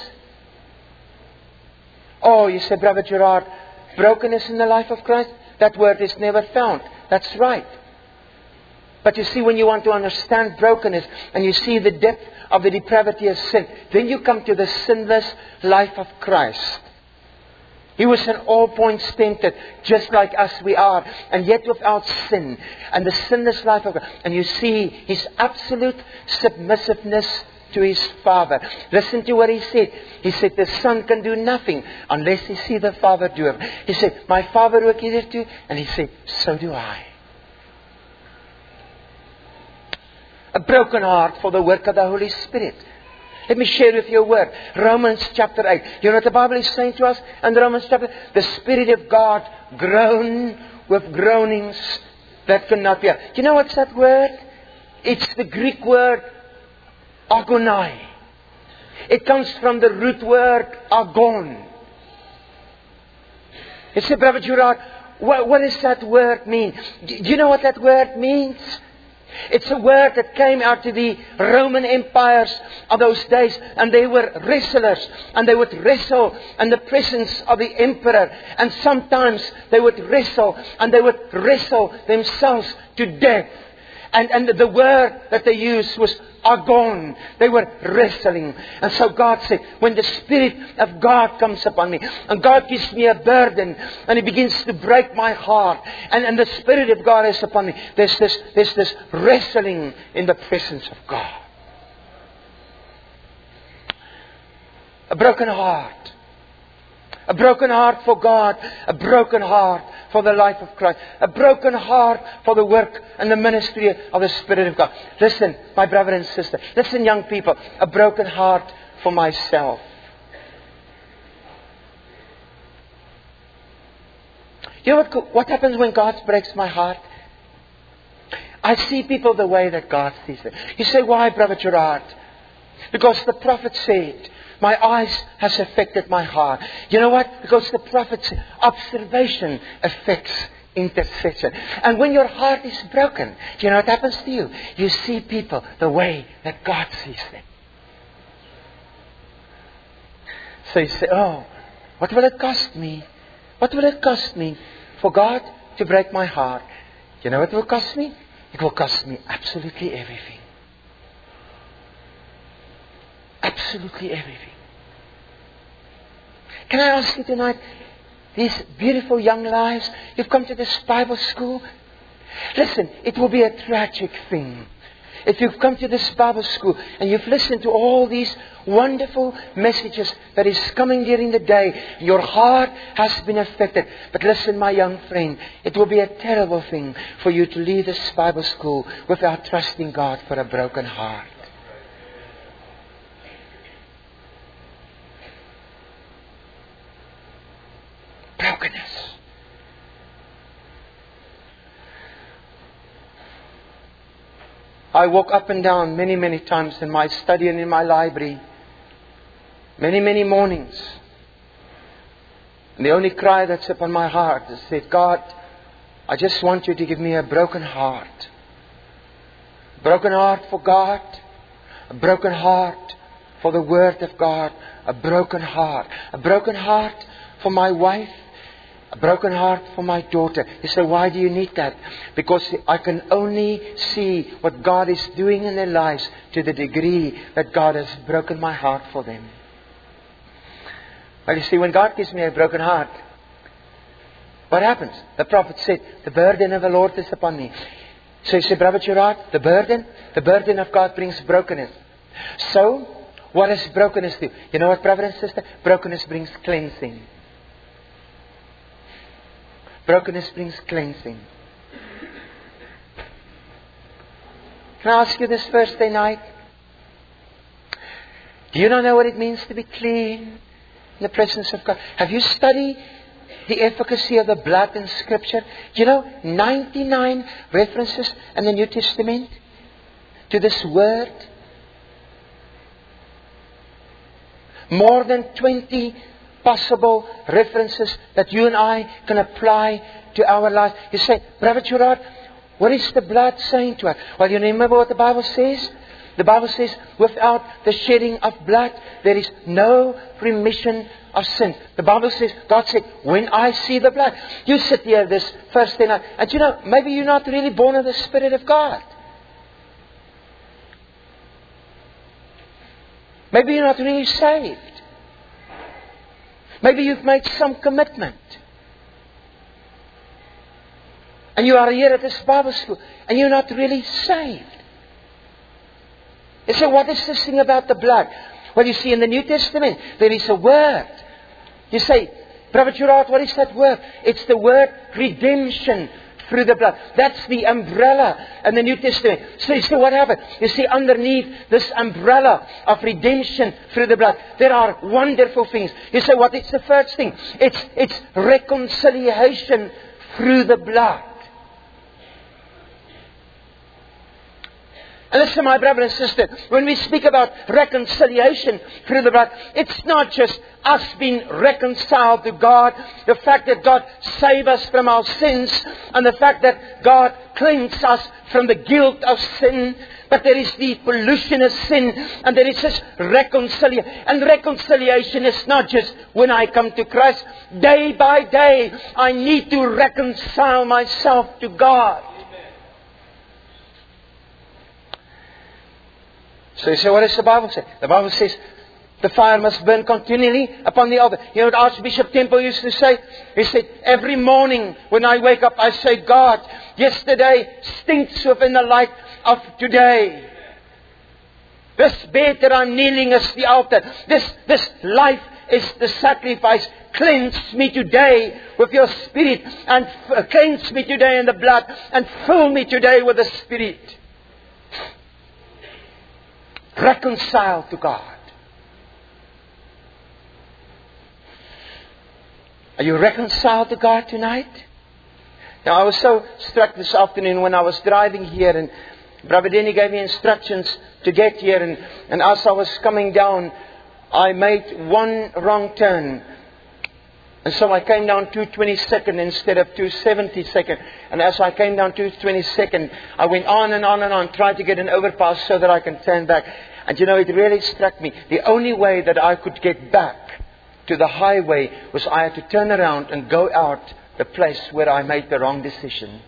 Speaker 2: Oh, you say, Brother Gerard, brokenness in the life of Christ? That word is never found. That's right. But you see, when you want to understand brokenness and you see the depth of the depravity of sin, then you come to the sinless life of Christ. He was in all points tempted, just like us we are, and yet without sin. And the sinless life of God. And you see His absolute submissiveness to His Father. Listen to what He said. He said, the Son can do nothing unless He see the Father do it. He said, my Father work hitherto. And He said, so do I. A broken heart for the work of the Holy Spirit. Let me share with you a word. Romans chapter eight. You know what the Bible is saying to us in Romans chapter eight? The Spirit of God groan with groanings that cannot be uttered. You know what's that word? It's the Greek word agonai. It comes from the root word agon. You say, Brother Gerard, what, what does that word mean? Do you know what that word means? It's a word that came out of the Roman empires of those days. And they were wrestlers. And they would wrestle in the presence of the emperor. And sometimes they would wrestle. And they would wrestle themselves to death. And, and the word that they used was agon. They were wrestling. And so God said, when the Spirit of God comes upon me, and God gives me a burden, and He begins to break my heart, and, and the Spirit of God is upon me, there's this, there's this wrestling in the presence of God. A broken heart. A broken heart for God. A broken heart for the life of Christ. A broken heart for the work and the ministry of the Spirit of God. Listen, my brother and sister. Listen, young people. A broken heart for myself. You know what, what happens when God breaks my heart? I see people the way that God sees them. You say, why, Brother Gerard? Because the prophet said, my eyes has affected my heart. You know what? Because the prophet said, observation affects intercession. And when your heart is broken, do you know what happens to you? You see people the way that God sees them. So you say, oh, what will it cost me? What will it cost me for God to break my heart? You know what it will cost me? It will cost me absolutely everything. Absolutely everything. Can I ask you tonight, these beautiful young lives, you've come to this Bible school. Listen, it will be a tragic thing if you've come to this Bible school and you've listened to all these wonderful messages that is coming during the day. Your heart has been affected. But listen, my young friend, it will be a terrible thing for you to leave this Bible school without trusting God for a broken heart. Brokenness. I walk up and down many, many times in my study and in my library. Many, many mornings. And the only cry that's upon my heart is that, God, I just want you to give me a broken heart. A broken heart for God. A broken heart for the Word of God. A broken heart. A broken heart for my wife. A broken heart for my daughter. You say, why do you need that? Because I can only see what God is doing in their lives to the degree that God has broken my heart for them. Well, you see, when God gives me a broken heart, what happens? The prophet said, the burden of the Lord is upon me. So you say, Brother Gerard, the burden? The burden of God brings brokenness. So, what does brokenness do? You know what, brother and sister? Brokenness brings cleansing. Brokenness brings cleansing. Can I ask you this Thursday night? Do you not know what it means to be clean in the presence of God? Have you studied the efficacy of the blood in Scripture? Do you know ninety-nine references in the New Testament to this word? More than twenty possible references that you and I can apply to our lives. You say, Brother Gerard, what is the blood saying to us? Well, you remember what the Bible says? The Bible says, without the shedding of blood, there is no remission of sin. The Bible says, God said, when I see the blood. You sit here this Thursday night, and you know, maybe you're not really born of the Spirit of God. Maybe you're not really saved. Maybe you've made some commitment. And you are here at this Bible school. And you're not really saved. You say, what is this thing about the blood? Well, you see, in the New Testament, there is a word. You say, Brother Gerard, what is that word? It's the word redemption through the blood. That's the umbrella in the New Testament. So you see what happened? You see, underneath this umbrella of redemption through the blood, there are wonderful things. You say, what is the first thing? It's, it's reconciliation through the blood. And listen, my brother and sister, when we speak about reconciliation through the blood, it's not just us being reconciled to God, the fact that God saved us from our sins, and the fact that God cleansed us from the guilt of sin, but there is the pollution of sin, and there is this reconciliation. And reconciliation is not just when I come to Christ. Day by day, I need to reconcile myself to God. So you say, what does the Bible say? The Bible says, the fire must burn continually upon the altar. You know what Archbishop Temple used to say? He said, every morning when I wake up, I say, God, yesterday stinks within the light of today. This bed that I'm kneeling is the altar. This, this life is the sacrifice. Cleanse me today with your Spirit, and f- cleanse me today in the blood, and fill me today with the Spirit. Reconciled to God. Are you reconciled to God tonight? Now, I was so struck this afternoon when I was driving here, and Brother Denny gave me instructions to get here, and, and as I was coming down, I made one wrong turn. And so I came down two twenty-second instead of two seventy-second. And as I came down two twenty-second, I went on and on and on, tried to get an overpass so that I can turn back. And you know, it really struck me. The only way that I could get back to the highway was I had to turn around and go out the place where I made the wrong decision.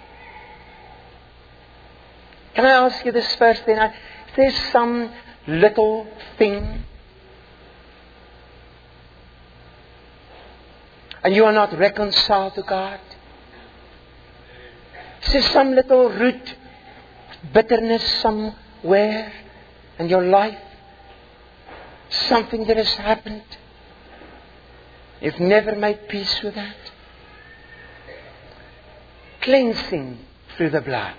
Speaker 2: Can I ask you this first thing? If there's some little thing and you are not reconciled to God, is there some little root of bitterness somewhere in your life? Something that has happened. You've never made peace with that. Cleansing through the blood.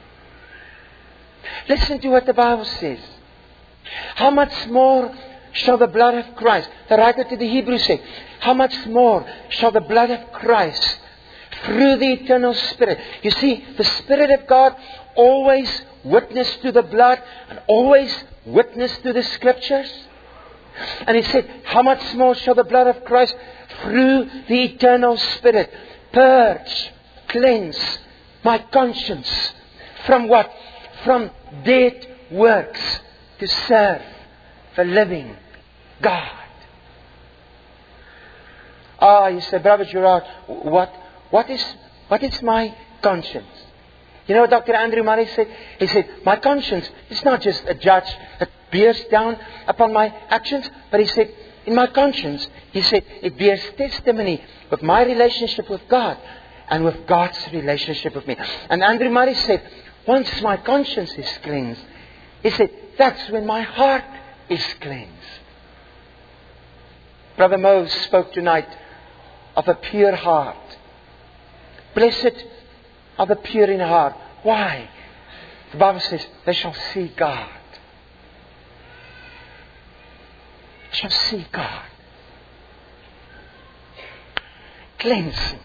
Speaker 2: Listen to what the Bible says. How much more shall the blood of Christ, the writer to the Hebrews said, how much more shall the blood of Christ through the eternal Spirit. You see, the Spirit of God always witnessed to the blood and always witnessed to the Scriptures. And He said, how much more shall the blood of Christ through the eternal Spirit purge, cleanse my conscience from what? From dead works to serve the living God. Ah, you say, Brother Gerard, what, what is, what is my conscience? You know what Doctor Andrew Murray said? He said, my conscience is not just a judge that bears down upon my actions, but he said, in my conscience, he said, it bears testimony with my relationship with God and with God's relationship with me. And Andrew Murray said, once my conscience is cleansed, he said, that's when my heart is cleansed. Brother Mose spoke tonight of a pure heart. Blessed are the pure in heart. Why? The Bible says, they shall see God. They shall see God. Cleansing.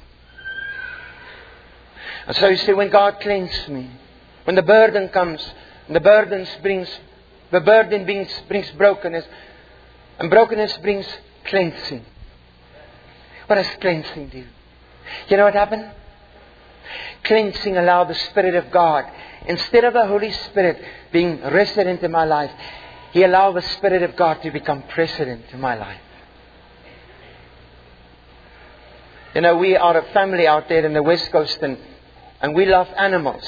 Speaker 2: And so you see, when God cleanses me, when the burden comes, and the burden brings, the burden brings, brings brokenness, and brokenness brings cleansing. What does cleansing do? You know what happened? Cleansing allowed the Spirit of God, instead of the Holy Spirit being resident in my life, He allowed the Spirit of God to become president in my life. You know, we are a family out there in the West Coast, and, and we love animals.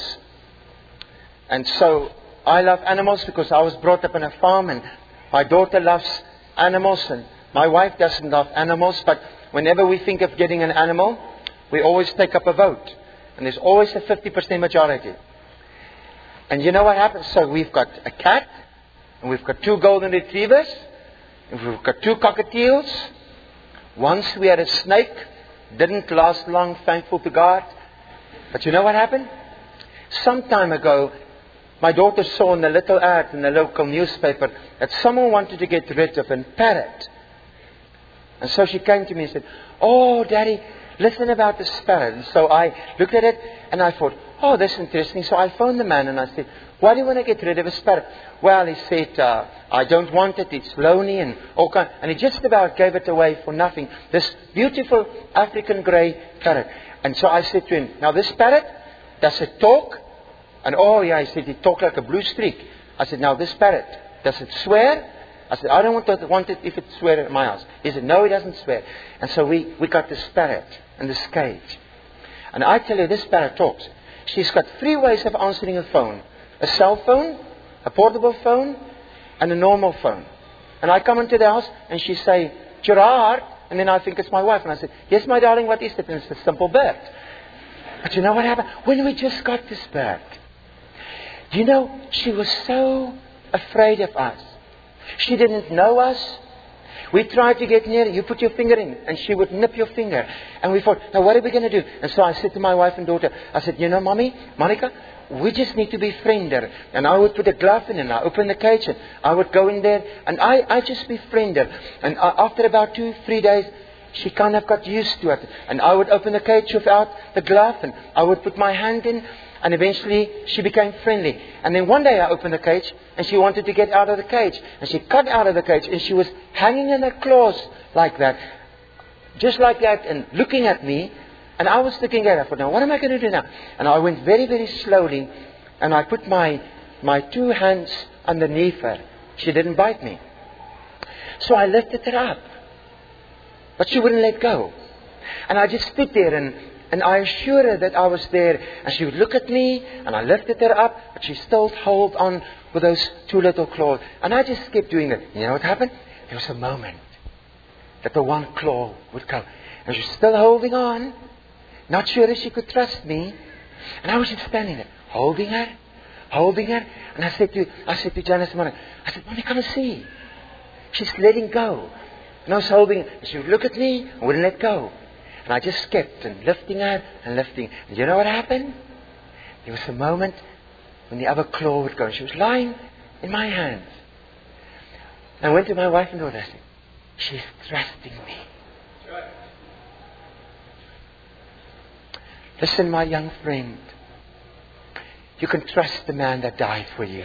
Speaker 2: And so I love animals because I was brought up on a farm, and my daughter loves animals, and my wife doesn't love animals. But whenever we think of getting an animal, we always take up a vote. And there's always a fifty percent majority. And you know what happens? So we've got a cat, and we've got two golden retrievers, and we've got two cockatiels. Once we had a snake, didn't last long, thankful to God. But you know what happened? Some time ago, my daughter saw in the little ad in the local newspaper that someone wanted to get rid of a parrot. And so she came to me and said, "Oh, Daddy, listen about the parrot." And so I looked at it and I thought, "Oh, that's interesting." So I phoned the man and I said, "Why do you want to get rid of a parrot?" Well, he said, uh, "I don't want it. It's lonely and all kind." And he just about gave it away for nothing. This beautiful African grey parrot. And so I said to him, "Now this parrot, does it talk?" And oh yeah, he said, "It talked like a blue streak." I said, "Now this parrot, does it swear?" I said, "I don't want, to, want it if it swears at my house." He said, "No, it doesn't swear." And so we, we got this parrot in this cage. And I tell you, this parrot talks. She's got three ways of answering a phone. A cell phone, a portable phone, and a normal phone. And I come into the house and she say, "Gerard," and then I think it's my wife. And I said, "Yes, my darling, what is it?" And it's a simple bird. But you know what happened? When we just got this bird, you know, she was so afraid of us. She didn't know us. We tried to get near. You put your finger in and she would nip your finger. And we thought, now what are we going to do? And so I said to my wife and daughter, I said, "You know, Mommy, Monica, we just need to befriend her." And I would put a glove in and I open the cage and I would go in there and I, I just befriend her. And after about two, three days, she kind of got used to it. And I would open the cage without the glove and I would put my hand in. And eventually she became friendly. And then one day I opened the cage and she wanted to get out of the cage. And she got out of the cage and she was hanging in her claws like that. Just like that and looking at me. And I was looking at her. I thought, now what am I going to do now? And I went very, very slowly and I put my, my two hands underneath her. She didn't bite me. So I lifted her up. But she wouldn't let go. And I just stood there and, and I assured her that I was there. And she would look at me and I lifted her up, but she still held on with those two little claws. And I just kept doing it. You know what happened? There was a moment that the one claw would come. And she was still holding on, not sure if she could trust me. And I was just standing there, holding her, holding her. And I said to I said to Janice, Mommy, I said, Mommy, come and see. She's letting go. And I was holding her. And she would look at me and wouldn't let go. And I just kept and lifting her and lifting. And you know what happened? There was a moment when the other claw would go. And she was lying in my hands. And I went to my wife and daughter. I said, she's trusting me. Listen, my young friend. You can trust the man that died for you.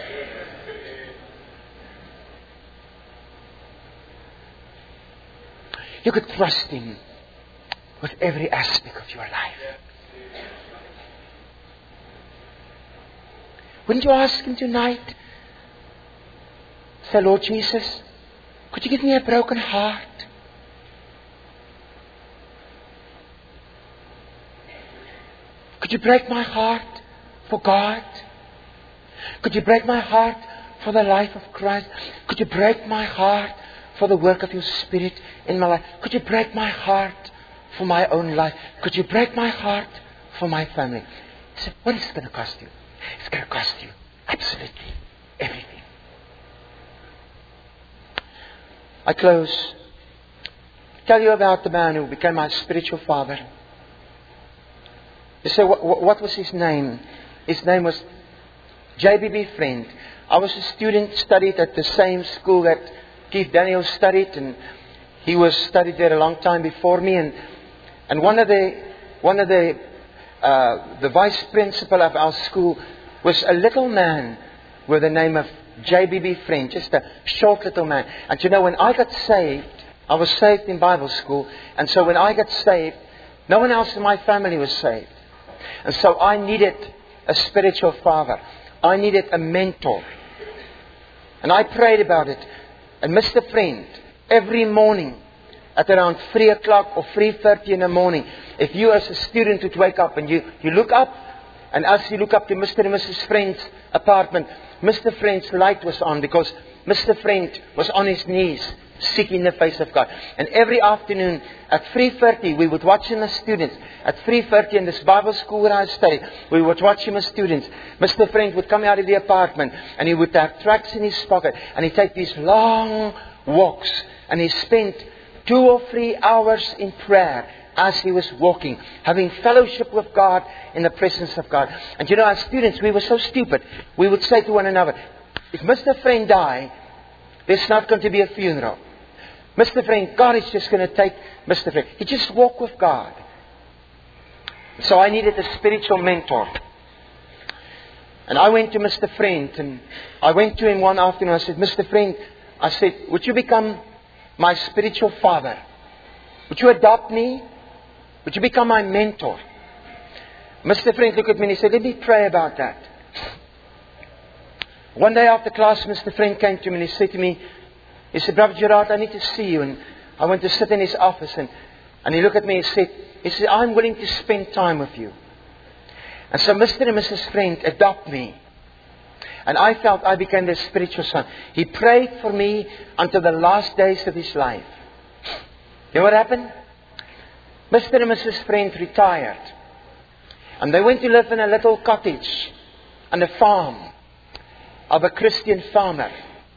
Speaker 2: You could trust Him with every aspect of your life. Wouldn't you ask Him tonight? Say, Lord Jesus, could you give me a broken heart? Could you break my heart for God? Could you break my heart for the life of Christ? Could you break my heart for the work of your Spirit in my life? Could you break my heart for my own life? Could you break my heart for my family? I said, what is it going to cost you? It's going to cost you absolutely everything. I close. Tell you about the man who became my spiritual father. You say, what, what was his name? His name was J B B Friend. I was a student, studied at the same school that Keith Daniels studied, and he was studied there a long time before me. And and one of the one of the uh, the vice principal of our school was a little man with the name of J B B Friend, just a short little man. And you know, when I got saved, I was saved in Bible school, and so when I got saved, no one else in my family was saved. And so I needed a spiritual father. I needed a mentor. And I prayed about it. And Mister Friend, every morning at around three o'clock or three thirty in the morning, if you as a student would wake up and you, you look up, and as you look up to Mister and Missus Friend's apartment, Mister Friend's light was on because Mister Friend was on his knees seeking the face of God. And every afternoon at three thirty, we would watch him as students. At three thirty in this Bible school where I studied, we would watch him as students. Mister Friend would come out of the apartment and he would have tracts in his pocket and he'd take these long walks and he spent two or three hours in prayer as he was walking, having fellowship with God in the presence of God. And you know, as students, we were so stupid. We would say to one another, if Mister Friend died, there's not going to be a funeral. Mister Friend, God is just going to take Mister Friend. He just walked with God. So I needed a spiritual mentor. And I went to Mister Friend and I went to him one afternoon. I said, Mister Friend, I said, would you become my spiritual father? Would you adopt me? Would you become my mentor? Mister Friend looked at me and he said, let me pray about that. One day after class, Mister Friend came to me and he said to me, he said, Brother Gerard, I need to see you. And I went to sit in his office and, and he looked at me and he said, he said, I'm willing to spend time with you. And so Mister and Missus Friend adopt me. And I felt I became their spiritual son. He prayed for me until the last days of his life. You know what happened? Mister and Missus Friend retired. And they went to live in a little cottage on a farm of a Christian farmer.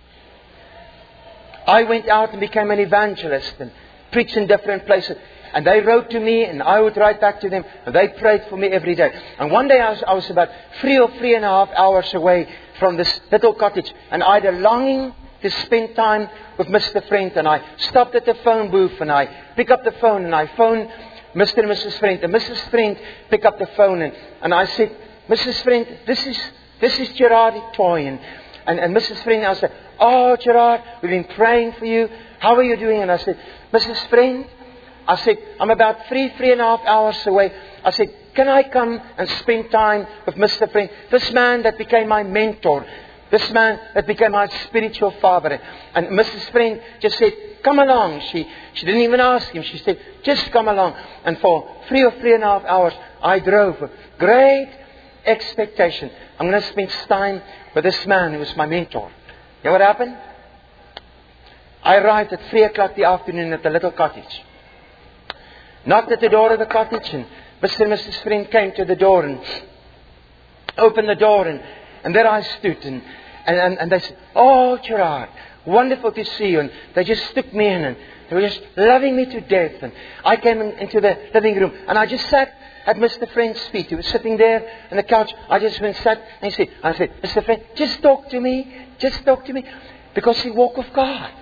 Speaker 2: I went out and became an evangelist and preached in different places. And they wrote to me and I would write back to them. And they prayed for me every day. And one day I was, I was about three or three and a half hours away from this little cottage. And I had a longing to spend time with Mister Friend. And I stopped at the phone booth and I picked up the phone and I phoned Mister and Missus Friend. And Missus Friend picked up the phone and, and I said, Missus Friend, this is this is Gerard Toy. And, and, and Missus Friend, I said, oh Gerard, we've been praying for you. How are you doing? And I said, Missus Friend, I said, I'm about three, three and a half hours away. I said, can I come and spend time with Mister Friend? This man that became my mentor. This man that became my spiritual father. And Missus Friend just said, come along. She, she didn't even ask him. She said, just come along. And for three or three and a half hours, I drove with great expectation. I'm going to spend time with this man who was my mentor. You know what happened? I arrived at three o'clock the afternoon at the little cottage. Knocked at the door of the cottage, and Mister and Missus Friend came to the door and opened the door, and, and there I stood, and And, and, and they said, oh, Gerard, wonderful to see you. And they just took me in, and they were just loving me to death. And I came in, into the living room, and I just sat at Mister Friend's feet. He was sitting there on the couch. I just went and sat, and he said, I said, Mister Friend, just talk to me. Just talk to me. Because he walked with God.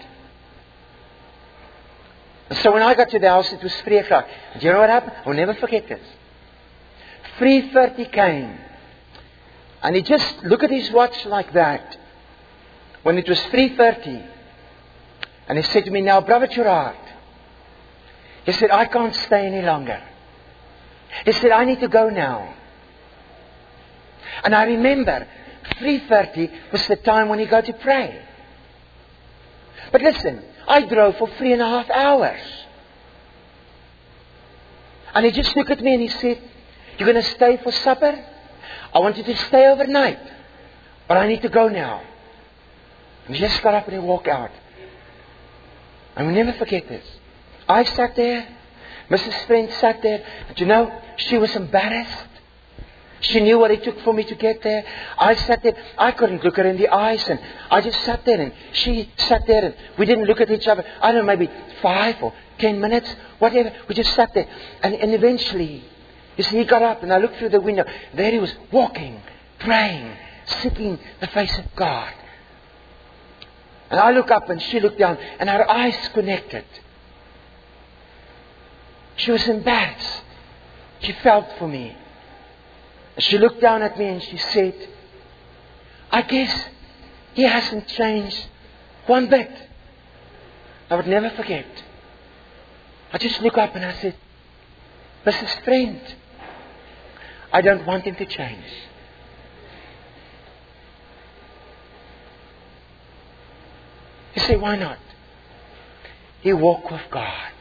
Speaker 2: And so when I got to the house, it was three o'clock. Do you know what happened? I'll never forget this. three thirty came. And he just looked at his watch like that. When it was three thirty. And he said to me, now, Brother Gerard. He said, I can't stay any longer. He said, I need to go now. And I remember, three thirty was the time when he got to pray. But listen, I drove for three and a half hours. And he just looked at me and he said, you're going to stay for supper? I want you to stay overnight, but I need to go now. And he just got up and he walked out. And we'll never forget this. I sat there. Missus Friend sat there. And you know, she was embarrassed. She knew what it took for me to get there. I sat there. I couldn't look her in the eyes. And I just sat there. And she sat there. And we didn't look at each other. I don't know, maybe five or ten minutes. Whatever. We just sat there. And, and eventually... You see, he got up and I looked through the window. There he was, walking, praying, seeking the face of God. And I look up and she looked down and our eyes connected. She was embarrassed. She felt for me. And she looked down at me and she said, I guess he hasn't changed one bit. I would never forget. I just looked up and I said, Missus Friend, I don't want him to change. You say, why not? He walked with God.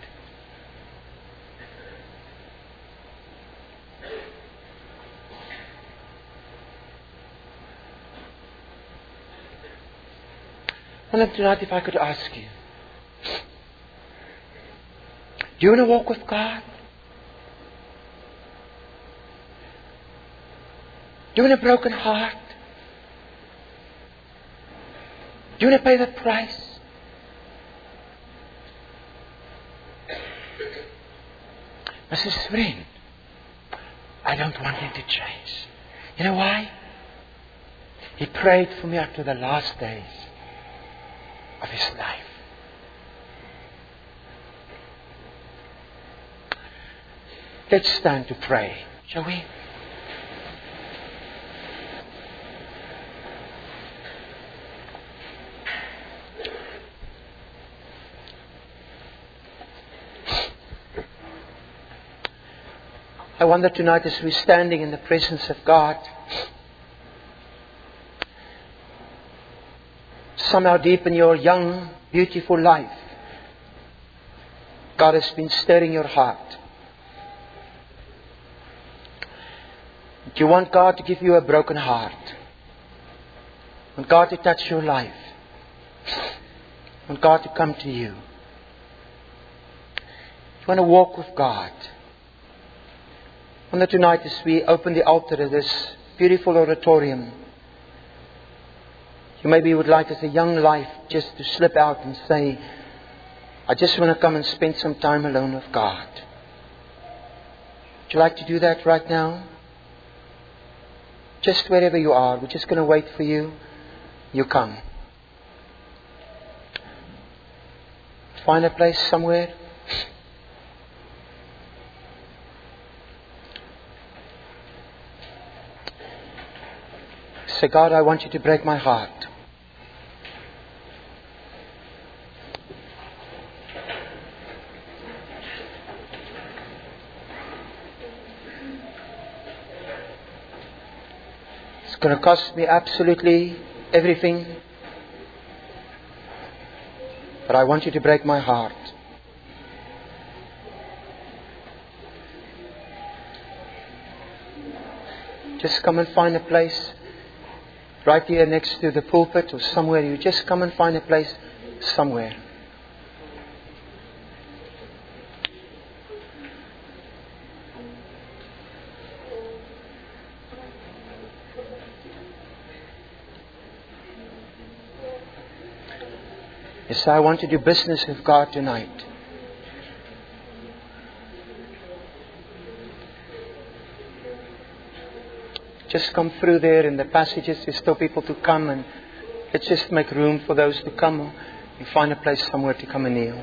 Speaker 2: Well, tonight, if I could ask you, do you want to walk with God? Do you want a broken heart? Do you want to pay the price? Missus Friend, I don't want him to change. You know why? He prayed for me up to the last days of his life. Let's stand to pray, shall we? I wonder tonight as we're standing in the presence of God, somehow deep in your young, beautiful life, God has been stirring your heart. Do you want God to give you a broken heart? Want God to touch your life? Want God to come to you? You want to walk with God? I wonder tonight as we open the altar of this beautiful auditorium, you maybe would like as a young life just to slip out and say, I just want to come and spend some time alone with God. Would you like to do that right now? Just wherever you are. We're just going to wait for you. You come. Find a place somewhere. Say, God, I want you to break my heart. It's going to cost me absolutely everything. But I want you to break my heart. Just come and find a place right here next to the pulpit or somewhere. You just come and find a place somewhere. Yes, I want to do business with God tonight. Just come through there in the passages. There's still people to come, and let's just make room for those to come and find a place somewhere to come and kneel.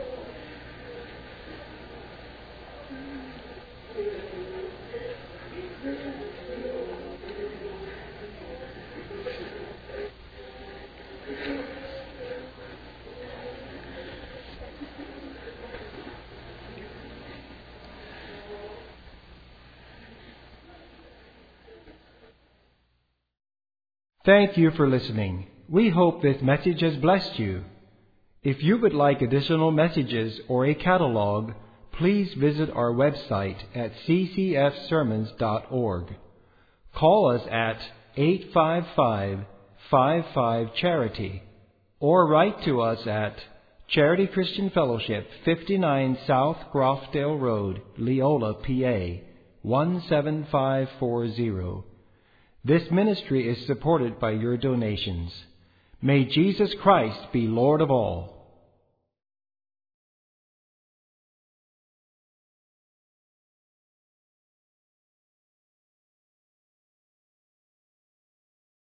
Speaker 3: Thank you for listening. We hope this message has blessed you. If you would like additional messages or a catalog, please visit our website at c c f sermons dot org. Call us at eight five five, five five, charity or write to us at Charity Christian Fellowship, fifty-nine South Grofdale Road, Leola, P A, one seven five four zero. This ministry is supported by your donations. May Jesus Christ be Lord of all.